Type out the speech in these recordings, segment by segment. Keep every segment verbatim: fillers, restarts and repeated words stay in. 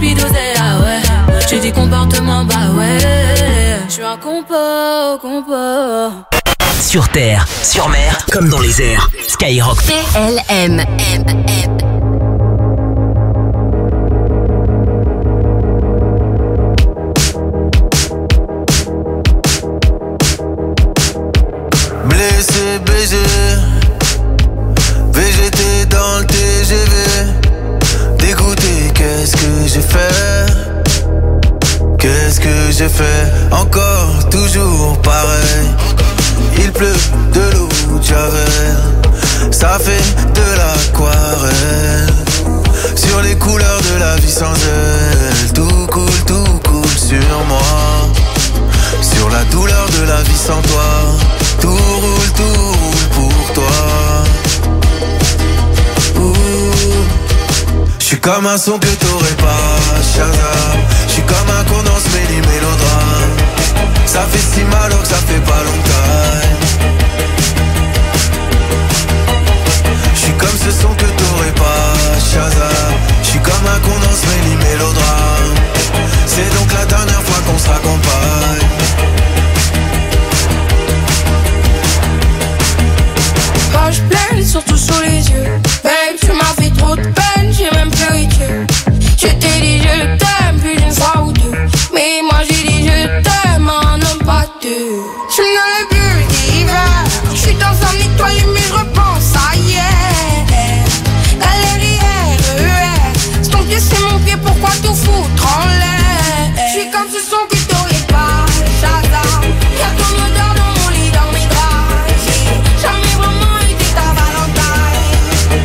speedosé, ah ouais. J'ai dit comportement, bah ouais. J'suis un compo, compo. Sur terre, sur mer, comme dans les airs. Skyrock P L M. M, M. Blessé, B G, V G T dans le T G V. Dégoûté, qu'est-ce que j'ai fait? Qu'est-ce que j'ai fait? Encore, toujours pareil. Il pleut de l'eau de Javel. Ça fait de l'aquarelle. Sur les couleurs de la vie sans elle. Tout coule, tout coule sur moi. Sur la douleur de la vie sans toi. Tout roule, tout roule pour toi. J'suis comme un son que t'aurais pas, Shazam. J'suis comme un condensé des mélodrames. Ça fait si mal alors que ça fait pas longtemps. J'suis comme ce son que t'aurais pas, Shazam. J'suis comme un condensé des mélodrames. C'est donc la dernière fois qu'on se raccompagne. Rage pleine, surtout sous les yeux. Babe, tu m'as fait trop de peine, j'ai même pleuré. Je t'ai dit je t'aime plus d'une fois ou deux. Mais moi j'ai dit je t'aime, un homme pas deux. Je me dans le bulle d'hiver. Je suis dans un étoile mais je repense à hier. Galerie R E R. Ton pied c'est mon pied, pourquoi tout foutre en l'air? Je suis comme ce son que t'aurais pas, Shazam. Y'a ton odeur dans mon lit, dans mes draps. J'ai jamais vraiment été ta Valentine.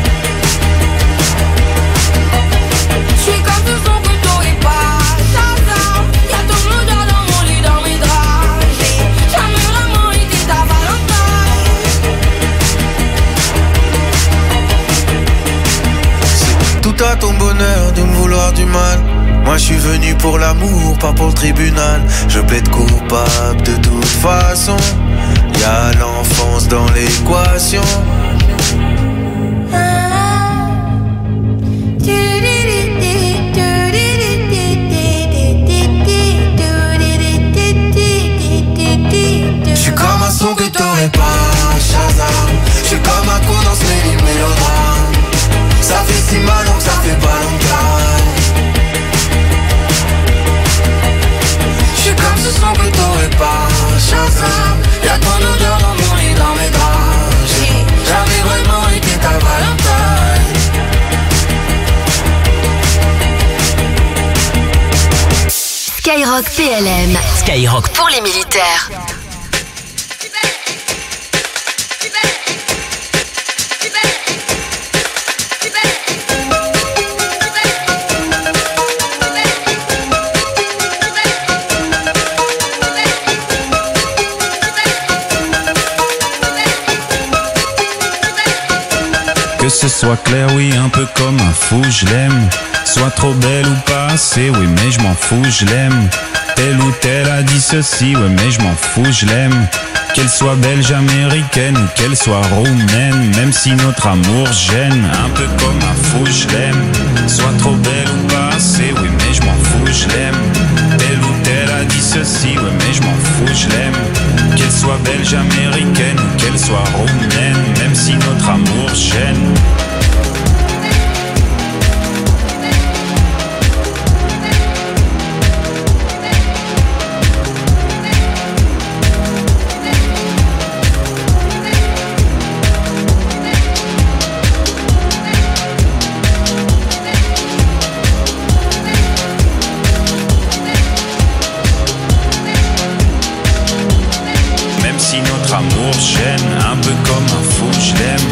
Je suis comme ce son que t'aurais pas, Shazam. Y'a ton odeur dans mon lit, dans mes draps. J'ai jamais vraiment été ta Valentine. C'est tout à ton bonheur de me vouloir du mal. Moi je suis venu pour l'amour, pas pour le tribunal. Je plaide coupable de toute façon. Y'a l'enfance dans l'équation. J'suis comme un son que t'aurais pas, Shazam. J'suis comme un condensé des mélodrames. Ça fait si mal donc ça fait pas longtemps. J'suis comme ce son que t'aurais pas, Shazam. Y'a ton odeur dans mon lit, dans mes draps. J'ai jamais vraiment été ta Valentine. Skyrock P L M. Skyrock Pour les militaires. Que ce soit clair, oui, un peu comme un fou, je l'aime. Soit trop belle ou pas assez, oui, mais je m'en fous, je l'aime. Telle ou telle a dit ceci, ouais, mais je m'en fous, je l'aime. Qu'elle soit belge, américaine ou qu'elle soit roumaine, même si notre amour gêne, un peu comme un fou, je l'aime. Soit trop belle ou pas assez, oui, mais je m'en fous, je l'aime. Telle ou telle a dit ceci, ouais, mais je m'en fous, je l'aime. Qu'elle soit belge, américaine ou qu'elle soit roumaine, même si notre amour gêne. Amour gêne, un peu comme un fou, je l'aime.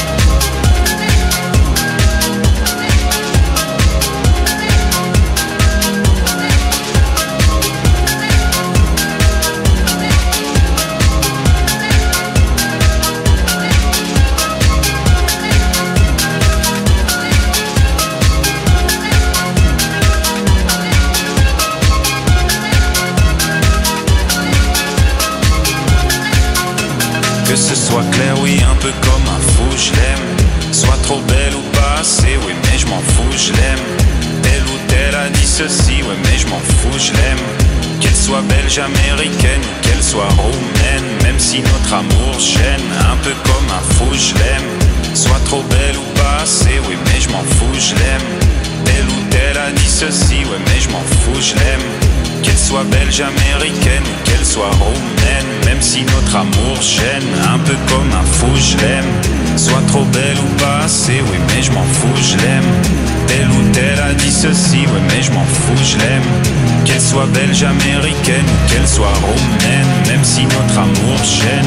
Que ce soit clair, oui, un peu comme un fou, je l'aime. Soit trop belle ou pas assez, oui, mais je m'en fous, je l'aime. Telle ou telle a dit ceci, ouais mais je m'en fous, je l'aime. Qu'elle soit belge, américaine ou qu'elle soit roumaine, même si notre amour gêne, un peu comme un fou, je l'aime. Soit trop belle ou pas assez, oui mais je m'en fous, je l'aime. Telle ou telle a dit ceci, ouais mais je m'en fous, je l'aime. Qu'elle soit belge, américaine ou qu'elle soit roumaine, même si notre amour gêne, un peu comme un fou, je l'aime. Soit trop belle ou pas assez, oui mais je m'en fous, je l'aime. Telle ou telle a dit ceci, ouais mais je m'en fous, je l'aime. Qu'elle soit belge, américaine ou qu'elle soit roumaine, même si notre amour gêne.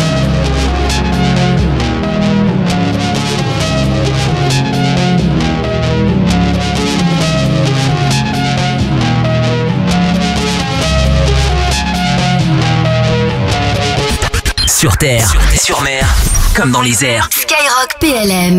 Sur terre, sur, sur mer, comme dans les airs. Skyrock P L M.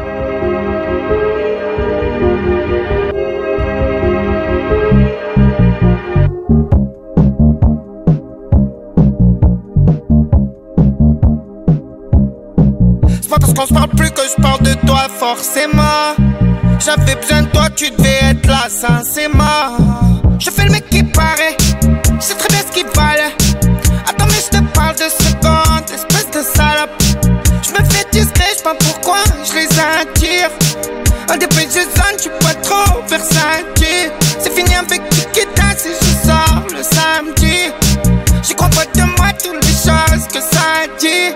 C'est pas parce qu'on se parle plus que je parle de toi forcément. J'avais besoin de toi, tu devais être là sincèrement. Je fais le mec qui paraît, je sais très bien ce qu'il valait. Attends mais je te parle de secondes, espèce de salope. Je me fais discret, je sais pas pourquoi je les attire. Un des plus jeunes, tu peux trop versatile. C'est fini avec Tikita si je sors le samedi. J'y crois pas de moi toutes les choses que ça dit.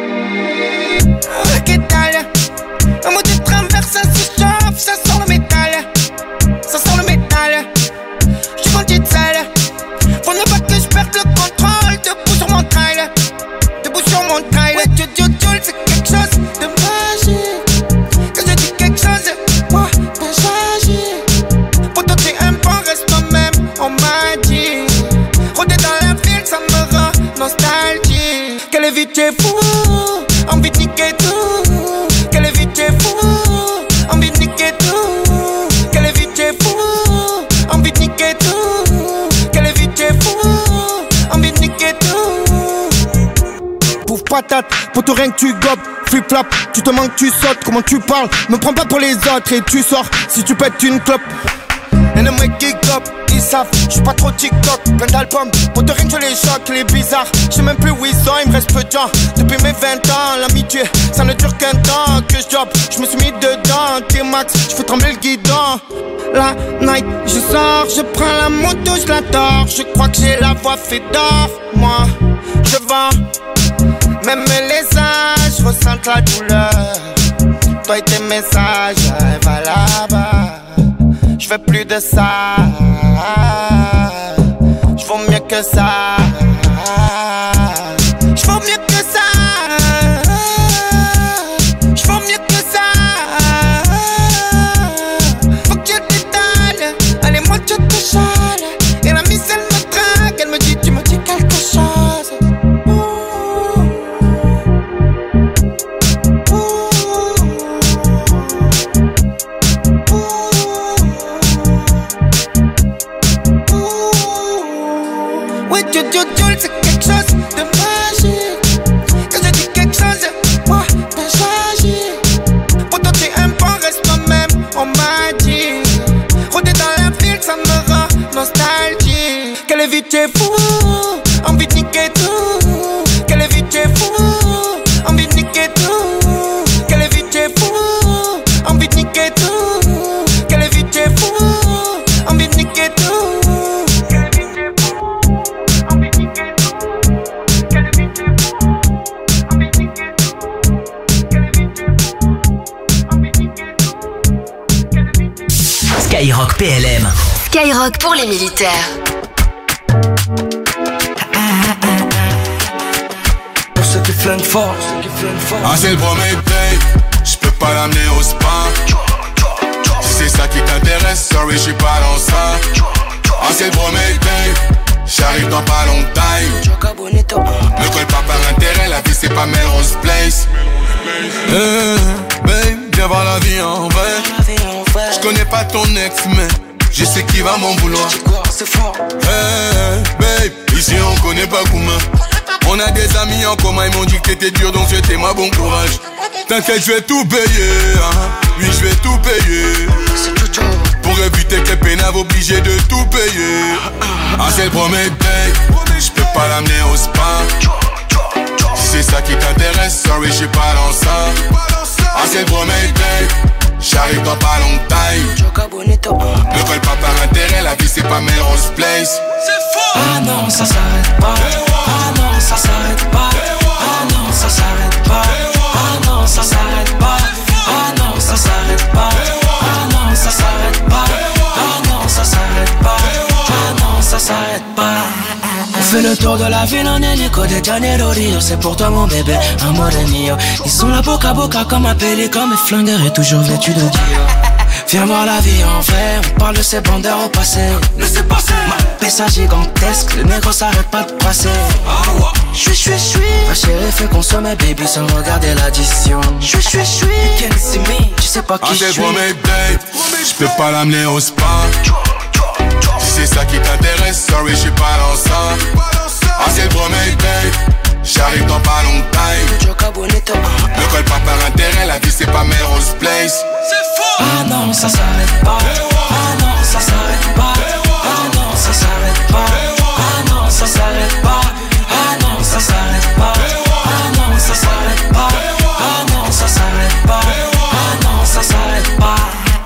Ok t'as un mot de traverse, ça se chauffe, ça sent le métal. Ça sent le métal. J'suis vendu de sale. Faut ne pas que je perde le contrôle. Debout sur mon trail, debout sur mon trail. Ouais, tu tu tu c'est quelque chose de magique. Quand je dis quelque chose, moi, t'as changé. Pour toi t'es un bon, reste toi-même, on m'a dit. Rôder dans la ville, ça me rend nostalgique. Quelle vie t'es fou, envie de niquer tout. Quelle vie t'es fou, envie de niquer tout. Quelle vie t'es fou, envie de niquer tout. Quelle vie t'es fou, envie de niquer tout. Pouf patate, pour tout rien que tu gobes. Flip flap, tu te manques, tu sautes. Comment tu parles, me prends pas pour les autres. Et tu sors, si tu pètes une clope. Et les mecs qui gobent, ils savent, j'suis pas trop TikTok. Plein d'albums, pour te rien que je les choque, il est bizarre. J'sais même plus où ils sont, il me reste peu de temps. Depuis mes vingt ans, l'amitié, ça ne dure qu'un temps. Que je job, j'me suis mis dedans. T-Max, j'fais trembler le guidon. La night, je sors, je prends la moto, je la dors. Je crois que j'ai la voix fait d'or. Moi, je vends, même les âges ressentent la douleur. Toi et tes messages, va là-bas. Je veux plus de ça. Je vaux mieux que ça. Je vaux mieux que ça. Je vaux mieux que ça. Faut que je t'étale. Allez, moi je te chale. Et la miss elle me traque. Elle me dit, tu me dis quelque chose. C'est quelque chose de magique. Quand je dis quelque chose, moi t'as changé. Pour toi t'es un bon, reste toi-même, on m'a dit. Rôder dans la ville, ça me rend nostalgique. Quelle vie t'es fou, envie de niquer tout. Quelle vie t'es fou, envie de niquer tout. Quelle vie t'es fou, envie de niquer tout. Quelle vie t'es fou, envie de niquer tout. Skyrock P L M. Skyrock pour les militaires. Pour ceux qui flinguent fort. Ah c'est le premier paye, j'peux pas l'amener au spa. Si c'est ça qui t'intéresse, sorry j'suis pas dans ça. Ah c'est le premier paye, j'arrive dans pas longtemps. Ne colle pas par intérêt, la vie c'est pas Melrose Place. Hey, babe, viens voir la vie en vrai. J'connais pas ton ex mais je sais qui va m'en vouloir. Hey, babe, ici on connaît pas Gouma. On a des amis en commun, ils m'ont dit que t'étais dur donc souhaitez-moi bon courage. T'inquiète, je vais tout payer, hein. Oui, je vais tout payer. Pour éviter que les pénaves obligés de tout payer. Ah c'est le premier date, j'peux pas l'amener au spa. Si c'est ça qui t'intéresse, sorry j'suis pas dans ça. Ah c'est le premier date, j'arrive dans pas longtemps. Ne colle pas par intérêt, la vie c'est pas Melrose Place. Ah non ça s'arrête pas. Ah non ça s'arrête pas. Ah non ça s'arrête pas. Ah non ça s'arrête pas. Ah non ça s'arrête pas. Ah non ça s'arrête pas. Ah non ça s'arrête pas. Ah non ça s'arrête pas. On fait le tour de la ville en hélico de Janeiro Rio. C'est pour toi mon bébé, amore mio. Ils sont là boca à boca comme un pélican. Mes flingueurs est toujours vêtu de Dio. Viens voir la vie en vrai, on parle de ces bandeurs au passé. Laissez passer. Ma pessa gigantesque, le négro s'arrête pas de passer. Ah ouais. J'suis, j'suis, j'suis. Ma chérie fait consommer baby sans regarder l'addition. J'suis, j'suis, j'suis. You can't see me, tu sais pas qui j'suis. Ah c'est pour mes babe, j'peux pas l'amener au spa. Si c'est ça qui t'intéresse, sorry j'suis pas dans ça. Ah c'est le premier date, j'arrive dans pas longtemps. Ne colle pas par intérêt, la vie c'est pas Melrose Place. Ah non ça s'arrête pas. Ah non ça s'arrête pas. Ah non ça s'arrête pas. Ah non ça s'arrête pas. Ah non ça s'arrête pas. Ah non ça s'arrête pas. Ah non ça s'arrête pas. Ah non ça s'arrête pas.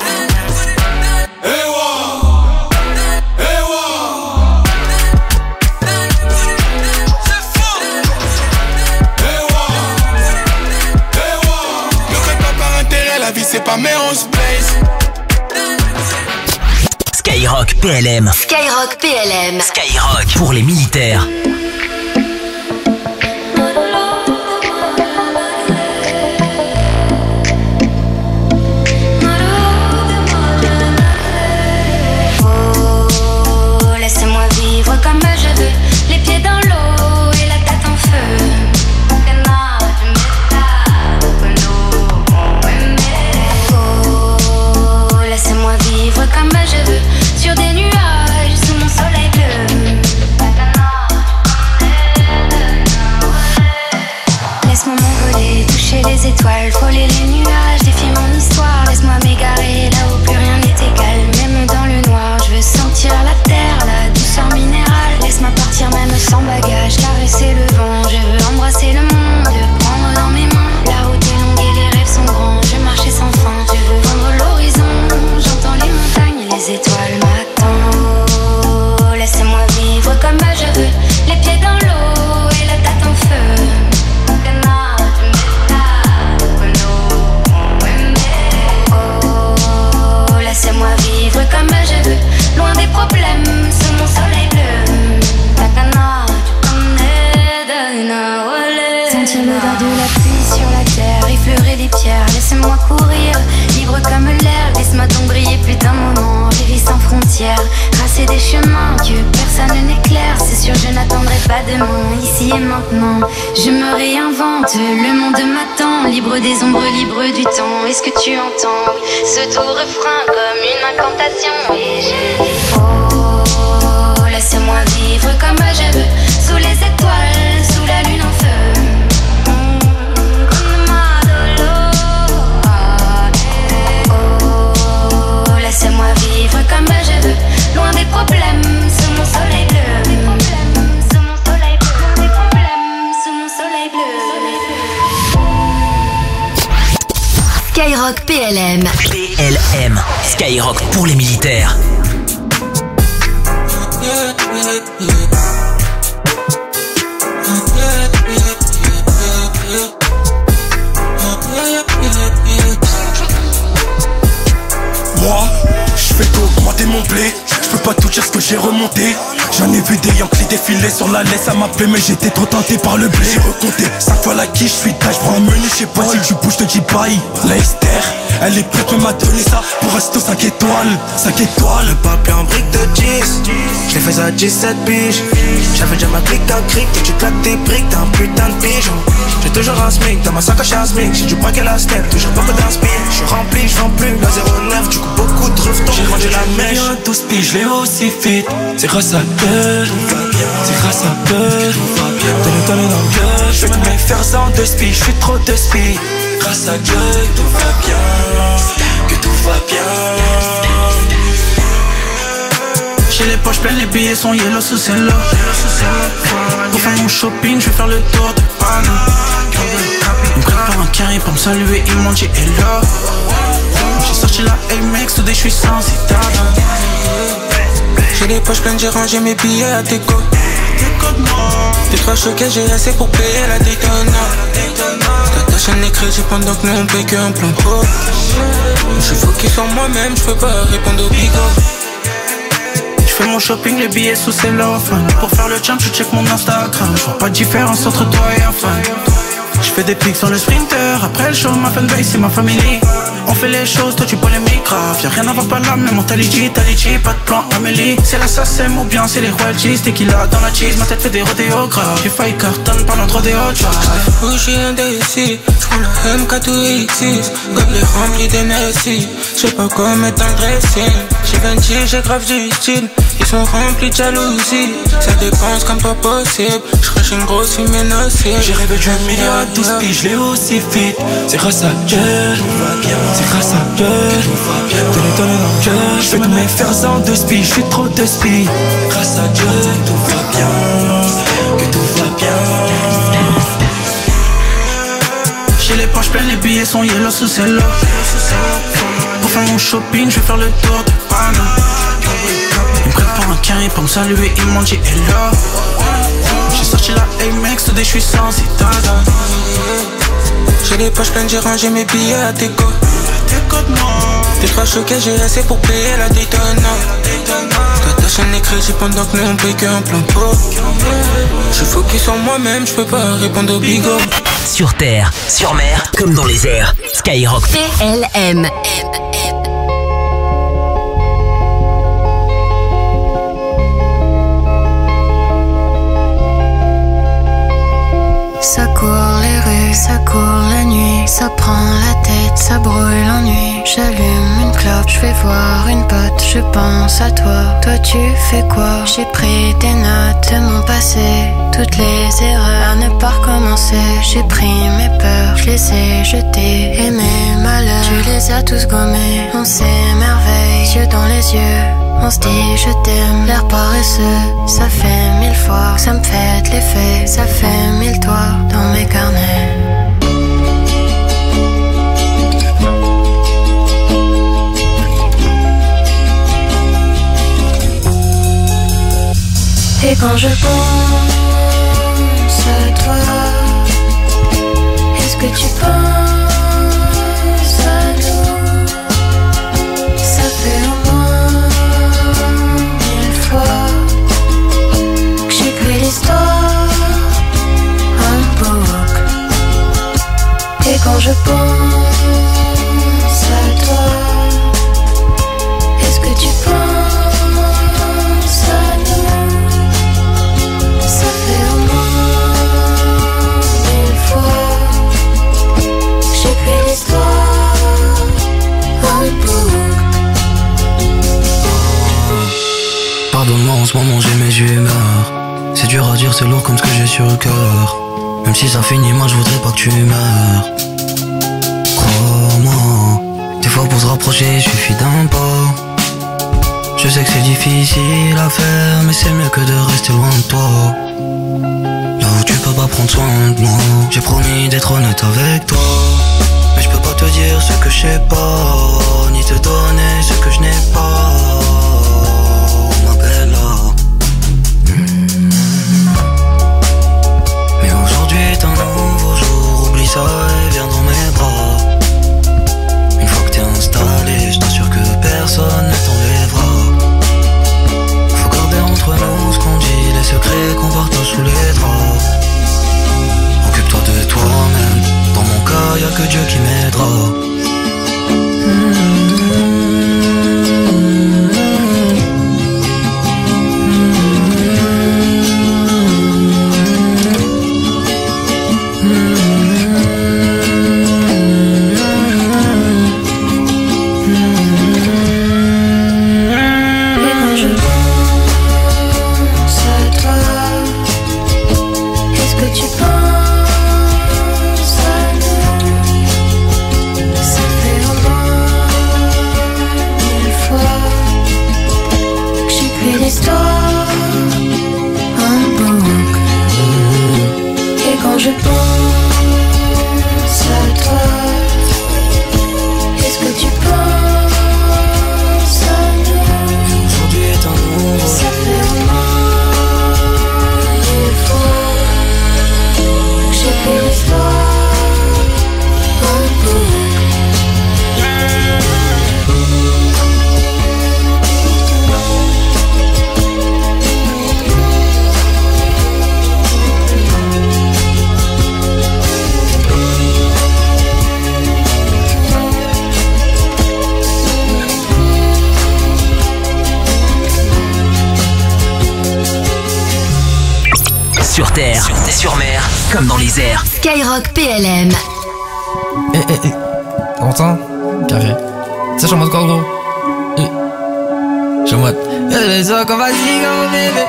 La vie c'est pas Melrose Place. Skyrock P L M. Skyrock P L M. Skyrock pour les militaires. Oh, laissez-moi vivre comme je veux, les pieds dans l'eau et la tête en feu. Laissez-moi vivre comme je veux, sur des nuages, sous mon soleil bleu. Laisse-moi m'envoler, toucher les étoiles, frôler les nuages, défier mon histoire. Laisse-moi m'égarer là où plus rien n'est égal, même dans le noir. Je veux sentir la terre, la douceur minérale. Laisse-moi partir même sans bagage, caresser le vent. Je veux embrasser le monde, le prendre dans mes mains. La route est longue et les rêves sont grands, je veux marcher sans fin. Je veux vendre l'horizon, j'entends les montagnes et les étoiles m'attendent. Oh, laissez-moi vivre comme je veux, les pieds dans l'eau et la tête en feu. Oh, laissez-moi vivre comme je veux, loin des problèmes, sous mon soleil bleu. Takana, tu connais Dana Wale. Sentir l'odeur de la pluie sur la terre, effleurer les pierres, laissez-moi courir, libre comme l'air. Laisse-moi donc briller plus d'un moment, vivre sans frontières, tracer des chemins que personne n'éclaire. C'est sûr je n'attendrai pas demain, ici et maintenant. Je me réinvente, le monde m'attend, libre des ombres, libre du temps. Est-ce que tu entends ce doux refrain comme une incantation? Et je dis oh, laissez-moi vivre comme je veux, sous les étoiles, sous la lune en feu. Laissez-moi vivre comme je veux, loin des problèmes, sous mon soleil bleu. Des problèmes, sous mon soleil bleu. Des problèmes, sous mon soleil bleu. Skyrock P L M. P L M. Skyrock pour les militaires. Moi, je fais qu'augmenter mon blé. Je peux pas tout dire ce que j'ai remonté. J'en ai vu des Yankees défiler sur la laisse à ma plaie, mais j'étais trop tenté par le blé. J'ai recompté cinq fois la quiche, je suis tâche, je prends un menu, je sais pas si tu bouges, je te dis bye. La Esther, elle est prête, elle m'a donné ça pour rester cinq étoiles, cinq étoiles. Le papier en brique de dix, je l'ai fait ça dix-sept piges. J'avais déjà ma clique d'un cric, et tu claques tes briques, t'es un putain de pigeon. J'ai toujours un smic, dans ma sacoche à smic. J'ai du braquet la step, toujours beaucoup d'inspire. Je suis rempli, je vends plus, la zéro neuf, du coup beaucoup de refs, j'ai vendu la mèche. douze piges, je l'ai aussi fit. C'est grâce à Dieu, c'est grâce à Dieu. Donne-le, donne-le dans le gueule. Je vais tous mes faire ça en deux spies, je suis trop de spies. Grâce à Dieu, tout va bien, que tout va bien. J'ai les poches pleines, les billets sont yellow sous cello. Pour faire mon shopping, je vais faire le tour de Panama. Ils me préparent un carré pour me saluer, ils m'ont dit hello. J'ai sorti la A-Max, today je suis sans citadin. J'ai les poches pleines, j'ai rangé mes billets à déco. Deux trois choquets, j'ai assez pour payer la Daytona. J'attache un crédit pendant que nous on paye qu'un plan pro. J'suis focus sur moi-même, j'peux pas répondre au bigot. J'fais mon shopping, les billets sous cellophane. Pour faire le champ, je check mon Instagram. J'vois pas de différence entre toi et un fan. J'fais des pics sur le sprinter. Après le show, ma fanbase c'est ma famille. On fait les choses, toi tu polémiques grave. Y'a rien à voir par là, mais mentalité, Talichi, pas de plan Amélie. C'est l'assassin ou bien c'est les royalties. Tequila dans la cheese, ma tête fait des rodéos graves. J'ai failli cartonne pendant trop des hot shots. Où j'suis indécis, j'prends la M quatre ou X six. Gobelet rempli de Messi, j'sais pas quoi mettre dans le dressing. J'ai vingt, j'ai grave du style. Ils sont remplis de jalousie, ça dépense comme pas possible. J'crache une grosse fumée nocive. J'ai rêvé d'un million à douze piges, je l'ai aussi fit. C'est grâce à Dieu, c'est grâce à Dieu. T'es les données dans le cœur. J'fais tous mes fers en douze piges, j'suis trop de speed. Grâce à Dieu, tout va bien, que tout va bien. J'ai les poches pleines, les billets sont yellow sous cello. Pour faire mon shopping, je vais faire le tour de Panama. Ils me préparent un carré pour me saluer, ils m'ont dit hello. J'ai sorti la A-Max, today je suis sans citadin. J'ai les poches pleines, j'ai rangé mes billets à déco. Deux trois choquets, j'ai assez pour payer la Daytona. J'attache un crédit pendant que nous on paye qu'un plan pro. J'suis focus sur moi-même, j'peux pas répondre au bigot. Sur terre, sur mer, comme dans les airs. Skyrock. P L M. Ça court les rues, ça court la nuit, ça prend la tête, ça brûle l'ennui. J'allume une clope, je vais voir une pote, je pense à toi. Toi tu fais quoi? J'ai pris des notes de mon passé, toutes les erreurs à ne pas recommencer. J'ai pris mes peurs, je les ai jetées et mes malheurs, tu les as tous gommés. On s'émerveille, yeux dans les yeux. On se dit je t'aime, l'air paresseux. Ça fait mille fois que ça me fait de l'effet. Ça fait mille toits dans mes carnets. Et quand je pense à toi, est-ce que tu penses à nous? Ça fait au moins mille fois que j'écris l'histoire en boucle. Et quand je pense à toi, est-ce que tu penses à nous? Ça fait au moins mille fois que j'écris l'histoire en boucle. Pardonne-moi, en ce moment j'ai mes humeurs. C'est dur à dire, c'est lourd comme ce que j'ai sur le cœur. Même si ça finit, moi je voudrais pas que tu meurs. Crois-moi, des fois pour se rapprocher, il suffit d'un pas. Je sais que c'est difficile à faire, mais c'est mieux que de rester loin de toi. Là où tu peux pas prendre soin de moi. J'ai promis d'être honnête avec toi, mais je peux pas te dire ce que je sais pas, ni te donner ce que je n'ai pas. Ma bella. Mmh. Mais aujourd'hui est un nouveau jour, oublie ça et viens dans mes bras. Une fois que t'es installé, je t'assure que personne ne t'enlèvera. Faut garder entre nous ce qu'on dit, les secrets qu'on partage sous les draps. Occupe-toi de toi-même, dans mon cas y'a que Dieu qui m'aidera. Mmh. J'écris l'histoire en boucle. Et quand je pense à toi, est-ce que tu penses à nous? Aujourd'hui est un nouveau. Ça fait au moins une fois que j'écris l'histoire en boucle. Sur terre, sur, terre, sur mer, comme dans les airs. Skyrock P L M. Eh eh eh, t'entends? Carré. Ça, je suis en mode quoi, gros? Eh. Je suis en mode. Y'a les autres qu'on va dire à mon bébé.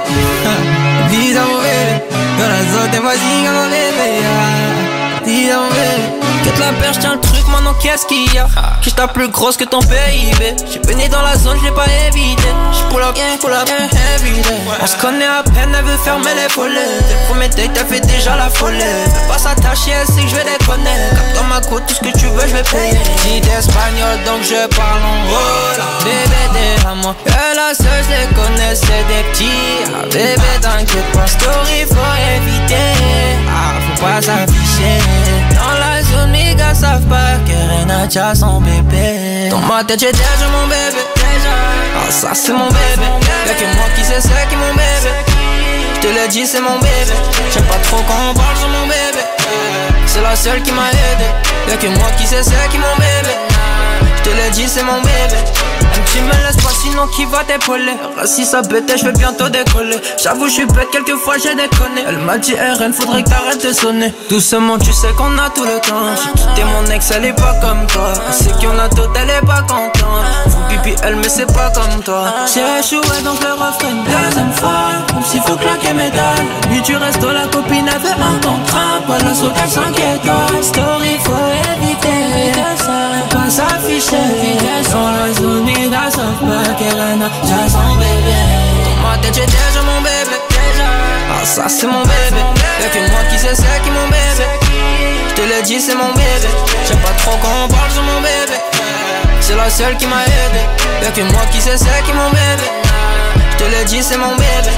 Dis à mon bébé. Y'a les autres qu'on va dire à mon bébé. Dis à mon bébé. Quitte la perche, tiens le truc, maintenant qu'est-ce qu'il y a? Que je tape plus grosse que ton P I B. J'suis baigné dans la zone, j'l'ai pas évité. J'pull up, pull up, heavy day. On se connaît à peine, elle veut fermer les volets. Dès le premier date, elle fait déjà la folie. Veut pas s'attacher, elle sait que j'vais déconner. Comme dans ma côte, tout ce que tu veux, j'vais payer. Dit espagnol, donc je parle en rola. Bébé, t'es à moi. Et la seule, j'les connais, c'est des petits. Ah, bébé, t'inquiète pas, story, faut éviter. Ah, faut pas s'afficher. Dans la zone, mes gars savent pas que Renacha son bébé. Dans ma tête j'ai déjà mon bébé. Ah ça c'est mon bébé. Y'a que moi qui sais c'est qui mon bébé. J'te l'ai dit c'est mon bébé. J'aime pas trop quand on parle sur mon bébé. C'est la seule qui m'a aidé. Y'a que moi qui sais c'est qui mon bébé. J'te l'ai dit c'est mon bébé. Un petit me laisse pas sinon qui va t'épauler. Si ça bête je vais bientôt décoller. J'avoue je suis bête quelquefois j'ai déconné. Elle m'a dit R N faudrait que t'arrêtes de sonner. Doucement tu sais qu'on a tout le temps. J'ai quitté mon ex elle est pas comme toi. C'est qu'on a tout elle est pas contente. Vous pipi elle mais c'est pas comme toi. J'ai échoué donc le refrain une deuxième fois. Comme s'il faut claquer mes dalles. Lui tu restes la copine elle veut un contrat. Pas le saut qu'elle s'inquiète. Story faut éviter. Faut pas s'afficher. Dans la zone les gars savent pas qu'Elena j'ai son bébé. Dans ma tête j'ai déjà mon bébé. Ah ça c'est mon bébé. Y'a que moi qui sais c'est qui mon bébé. J'te l'ai dit c'est mon bébé. J'aime pas trop quand on parle sur mon bébé. C'est la seule qui m'a aidé. Y'a que moi qui sais c'est qui mon bébé. J'te l'ai dit c'est mon bébé.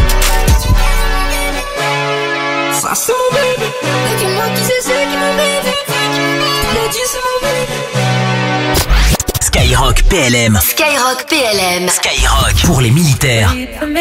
Ça c'est mon bébé. Y'a que moi qui sais c'est qui mon bébé. J'te l'ai dit c'est mon bébé. Skyrock P L M. Skyrock P L M. Skyrock pour les militaires.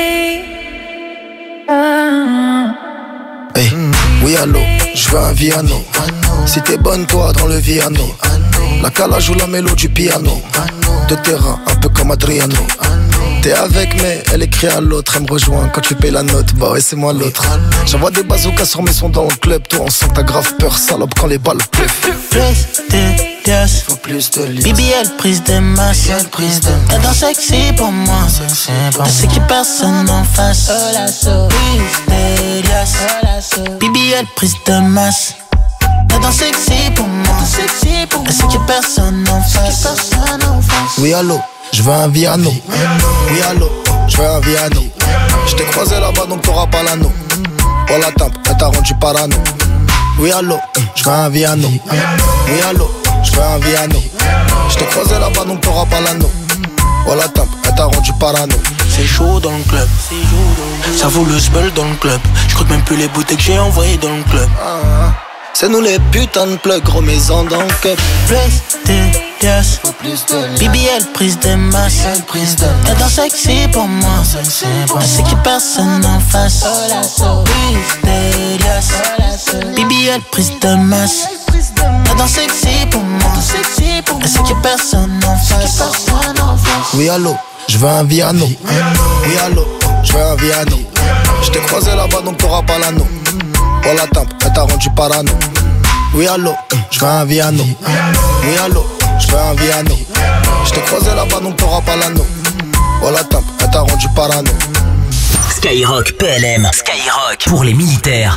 Hey, oui allô, je veux un Viano. Si t'es bonne toi dans le Viano. La calage ou la mélo du piano. De terrain, un peu comme Adriano. T'es avec mais elle écrit à l'autre. Elle me rejoint quand tu payes la note. Bah ouais c'est moi l'autre. J'envoie des bazookas sur mes sons dans le club. Toi on sent ta grave peur salope quand les balles pleuvent. Yes. Faut plus de liens. B B L prise de masse. T'es dans sexy pour moi. Je sais qu'il y a personne en face. Prise de lias. B B L prise de masse. T'es dans sexy pour moi. Je sais qu'il y a personne en face. Oui allô, je veux un Viano. Oui allô, je veux un Viano. Je t'ai croisé là-bas donc t'auras pas l'anneau. Oh la tape, elle t'a rendu parano. Oui allô, je veux un Viano. Oui allô, je veux un Viano. Je t'ai croisé là-bas donc t'auras pas l'anneau. Oh la tape, elle t'a rendu parano. C'est chaud dans le club. Ça vaut le sbel dans le club. Je crois même plus les bouteilles que j'ai envoyées dans le club. Ah, c'est nous les putains de plugs, gros maison dans le cup. Place de yes. B B L prise de masse. T'es dans sexy pour moi. Je sais qu'il y a personne en face. Prise de yes. B B L prise de masse. T'es dans sexy pour moi. Je sais qu'il y a personne en face. Oui allô, je veux un Viano. Oui allô, je veux un Viano. Je t'ai croisé là-bas donc t'auras pas l'anneau. Oh la tape, elle t'a rendu parano. Oui allô, je veux un Viano. Oui allô, je veux un Viano. Je t'ai croisé là-bas donc t'auras pas l'anneau. Oh la tape, elle t'a rendu parano. Skyrock P L M. Skyrock pour les militaires.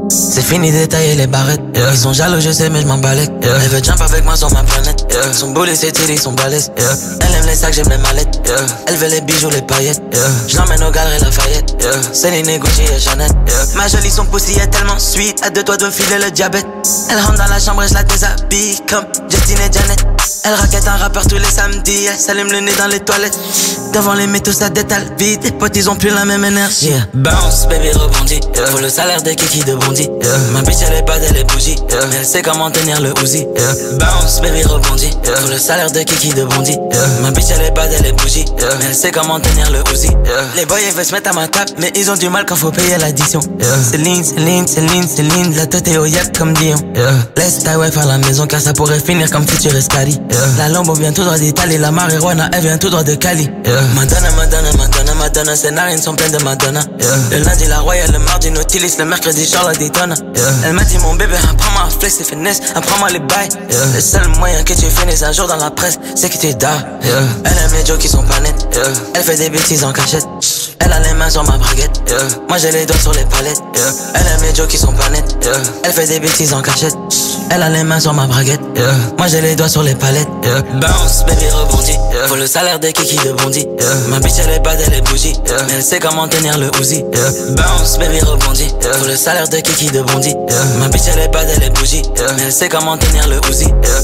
C'est fini détailler les barrettes, yeah. Ils sont jaloux je sais mais je m'en balèque, yeah. Elle veut jump avec moi sur ma planète, yeah. Son boulet c'est tiré, son balèze, yeah. Elle aime les sacs, j'aime les mallettes, yeah. Elle veut les bijoux, les paillettes, yeah. Je l'emmène aux galeries Lafayette, yeah. Céline et Gucci et Chanel, yeah. Ma jolie son pussy est tellement sweet, à deux doigts de me filer le diabète. Elle rentre dans la chambre et je la déshabille comme Justine et Janet. Elle raquette un rappeur tous les samedis, elle s'allume le nez dans les toilettes. Devant les métaux ça détale vite, les potes ils ont plus la même énergie, yeah. Bounce baby rebondit, yeah. Faut le salaire de Kiki de Bondy, yeah. Ma bitch elle est pas elle est bougie, yeah. Mais elle sait comment tenir le Uzi, yeah. Bounce baby rebondit, yeah. Faut le salaire de Kiki de Bondy, yeah. Ma bitch elle est pas elle est bougie, yeah. Mais elle sait comment tenir le Uzi, yeah. Les boys ils veulent se mettre à ma table, mais ils ont du mal quand faut payer l'addition, yeah. Céline, Céline, Céline, Céline, la tête est au yak comme Dion, yeah. Laisse ta wife à la maison car ça pourrait finir comme futur Escali, yeah. La Lambo vient tout droit d'Italie, la marijuana elle vient tout droit de Cali, yeah. Madonna, Madonna, Madonna, Madonna, ses narines sont pleines de Madonna, yeah. Le lundi la Royale, le mardi Nautilus, le mercredi Charlotte Daytona, yeah. Elle m'a dit mon bébé, apprends-moi à flex et finesse, apprends-moi les bails, yeah. Le seul moyen que tu finisses un jour dans la presse, c'est que tu dors, yeah. Elle aime les jokes qui sont pas nets, yeah. Elle fait des bêtises en cachette, elle a les mains sur ma braguette, yeah. Moi j'ai les doigts sur les palettes, yeah. Elle aime les jokes qui sont pas nets, yeah. Elle fait des bêtises en cachette, elle a les mains sur ma braguette, yeah. Moi j'ai les doigts sur les palettes, yeah. Bounce, baby rebondit, yeah. Faut le salaire de Kiki de Bondy, yeah. Ma bitch elle est pas elle est bougie, yeah. Mais elle sait comment tenir le Uzi, yeah. Bounce, baby rebondit, yeah. Faut le salaire de Kiki de Bondy, yeah. Ma bitch elle est pas elle est bougie, yeah. Mais elle sait comment tenir le Uzi, yeah.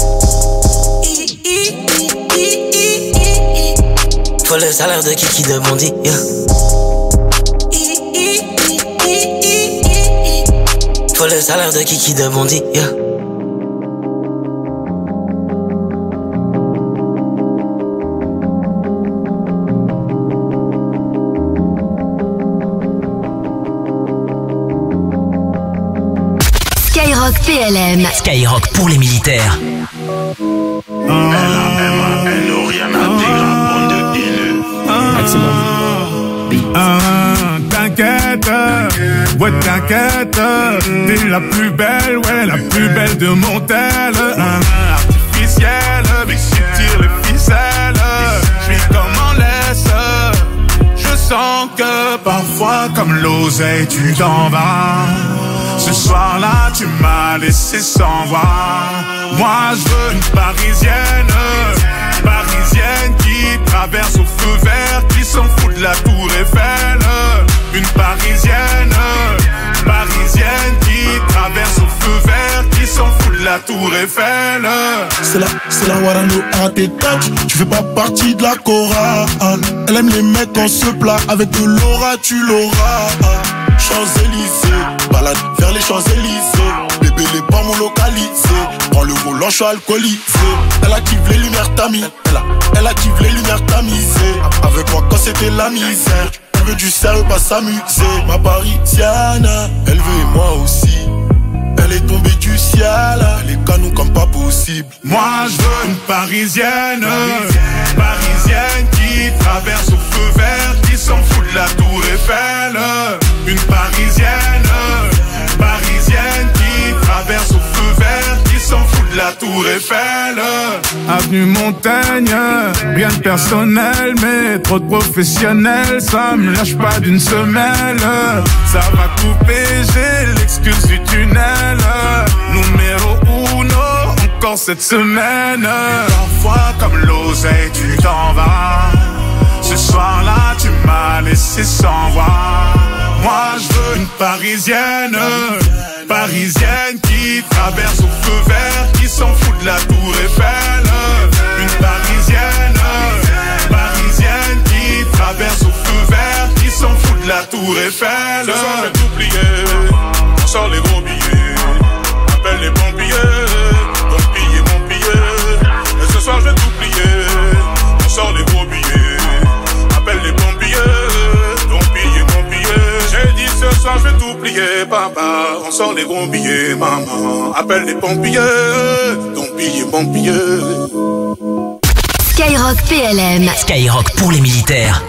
Faut le salaire de Kiki de Bondy, yeah. Faut le salaire de Kiki de Bondy, yeah. Skyrock P L M. Skyrock pour les militaires. T'inquiète, ouais t'inquiète, t'es la plus belle, ouais la plus belle de mon tel. Artificielle, mais si tu tires les ficelles, j'suis comme en laisse. Je sens que parfois comme l'oseille tu t'en vas. Ce soir-là tu m'as laissé sans voix. Moi je veux une parisienne, parisienne qui traverse au feu vert, qui s'en fout de la tour Eiffel. Une parisienne, parisienne qui traverse au feu vert, qui s'en fout de la tour Eiffel. C'est la, c'est la Warano à tes têtes, tu fais pas partie de la chorale. Elle aime les mecs en se plat, avec de l'aura tu l'auras. Champs-Élysées, balade vers les Champs-Élysées. Bébé les pas mon localisé, prends le volant, je suis alcoolisé. Elle active les lumières tamisées, elle, a, elle active les lumières tamisées. Avec moi quand c'était la misère, elle veut du sérieux, pas s'amuser. Ma parisienne, elle veut et moi aussi. Elle est tombée du ciel, les canons comme pas possible. Moi je veux une parisienne, parisienne, parisienne qui traverse au feu vert, qui s'en fout de la tour Eiffel. Une parisienne, parisienne qui traverse au feu vert, qui s'en fout de la tour Eiffel. Avenue Montaigne, rien de personnel, mais trop de professionnels, ça me lâche pas d'une semelle. Ça va couper, j'ai l'excuse du tunnel. Numéro uno, encore cette semaine. Parfois comme l'oseille tu t'en vas. Ce soir-là tu m'as laissé sans voix. Moi je veux une parisienne, parisienne qui traverse au feu vert, qui s'en fout de la tour Eiffel. Une parisienne, parisienne qui traverse au feu vert, qui s'en fout de la tour Eiffel. Ce soir je vais tout plier, on sort les gros billets. Appelle les pompiers, ton billet, mon billet. Et ce soir je vais tout plier, on sort les gros billets. Appelle les pompiers, ton billet, mon billet. J'ai dit ce soir je vais tout plier, papa. On sort les gros billets, maman. Appelle les pompiers, ton billet, mon billet. Skyrock P L M. Skyrock pour les militaires.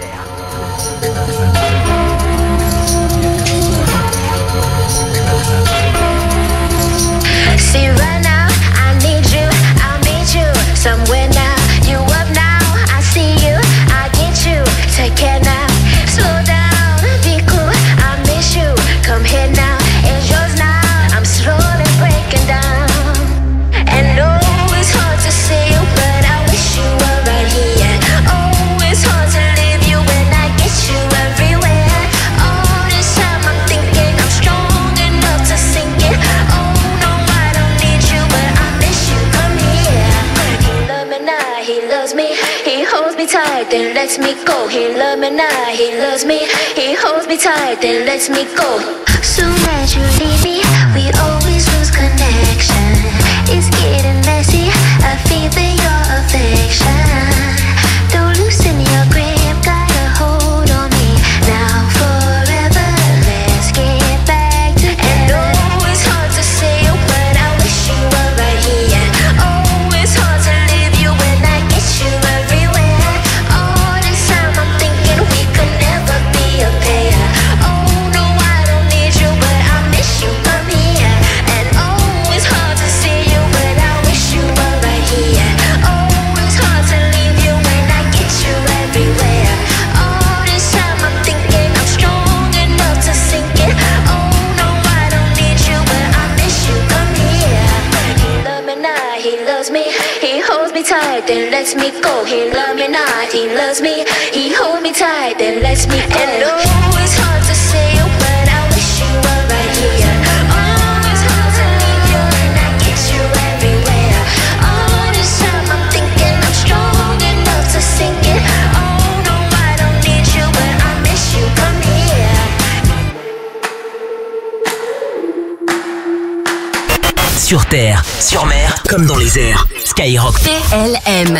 See right now, I need you, I'll meet you somewhere now. You up now, I see you, I get you. Take care now, slow down, be cool, I miss you. Come here now, it's yours. then lets me go. He loves me now, he loves me. He holds me tight, then lets me go. Soon as you leave me, we always lose connection. It's getting messy, I feel that your affection. Don't loosen your grip, got a hold on me. Now forever, let's get back together. And oh, it's hard to say it, but I wish you were right here. Oh, it's hard to leave you when I get you everywhere. All this time I'm thinking we could never be a pair. Oh no, I don't need you, but I miss you, come here. And oh, it's hard to see you, but I wish you were right here. Oh, it's hard to leave you when I get you everywhere. All this time I'm thinking I'm strong enough to sink it. Oh no, I don't need you, but I miss you, come here. He loves me now, he loves me. He holds me tight, then lets me go. He loves me now, he loves me. He holds me tight, then lets me go. And oh, it's hard to say it, but I wish you were right here. Oh, it's hard to leave you when I get you everywhere. All this time I'm thinking I'm strong enough to sink it. Oh no, I don't need you, but I miss you, come here. Sur terre, sur mer, comme dans les airs. Skyrock. P L M.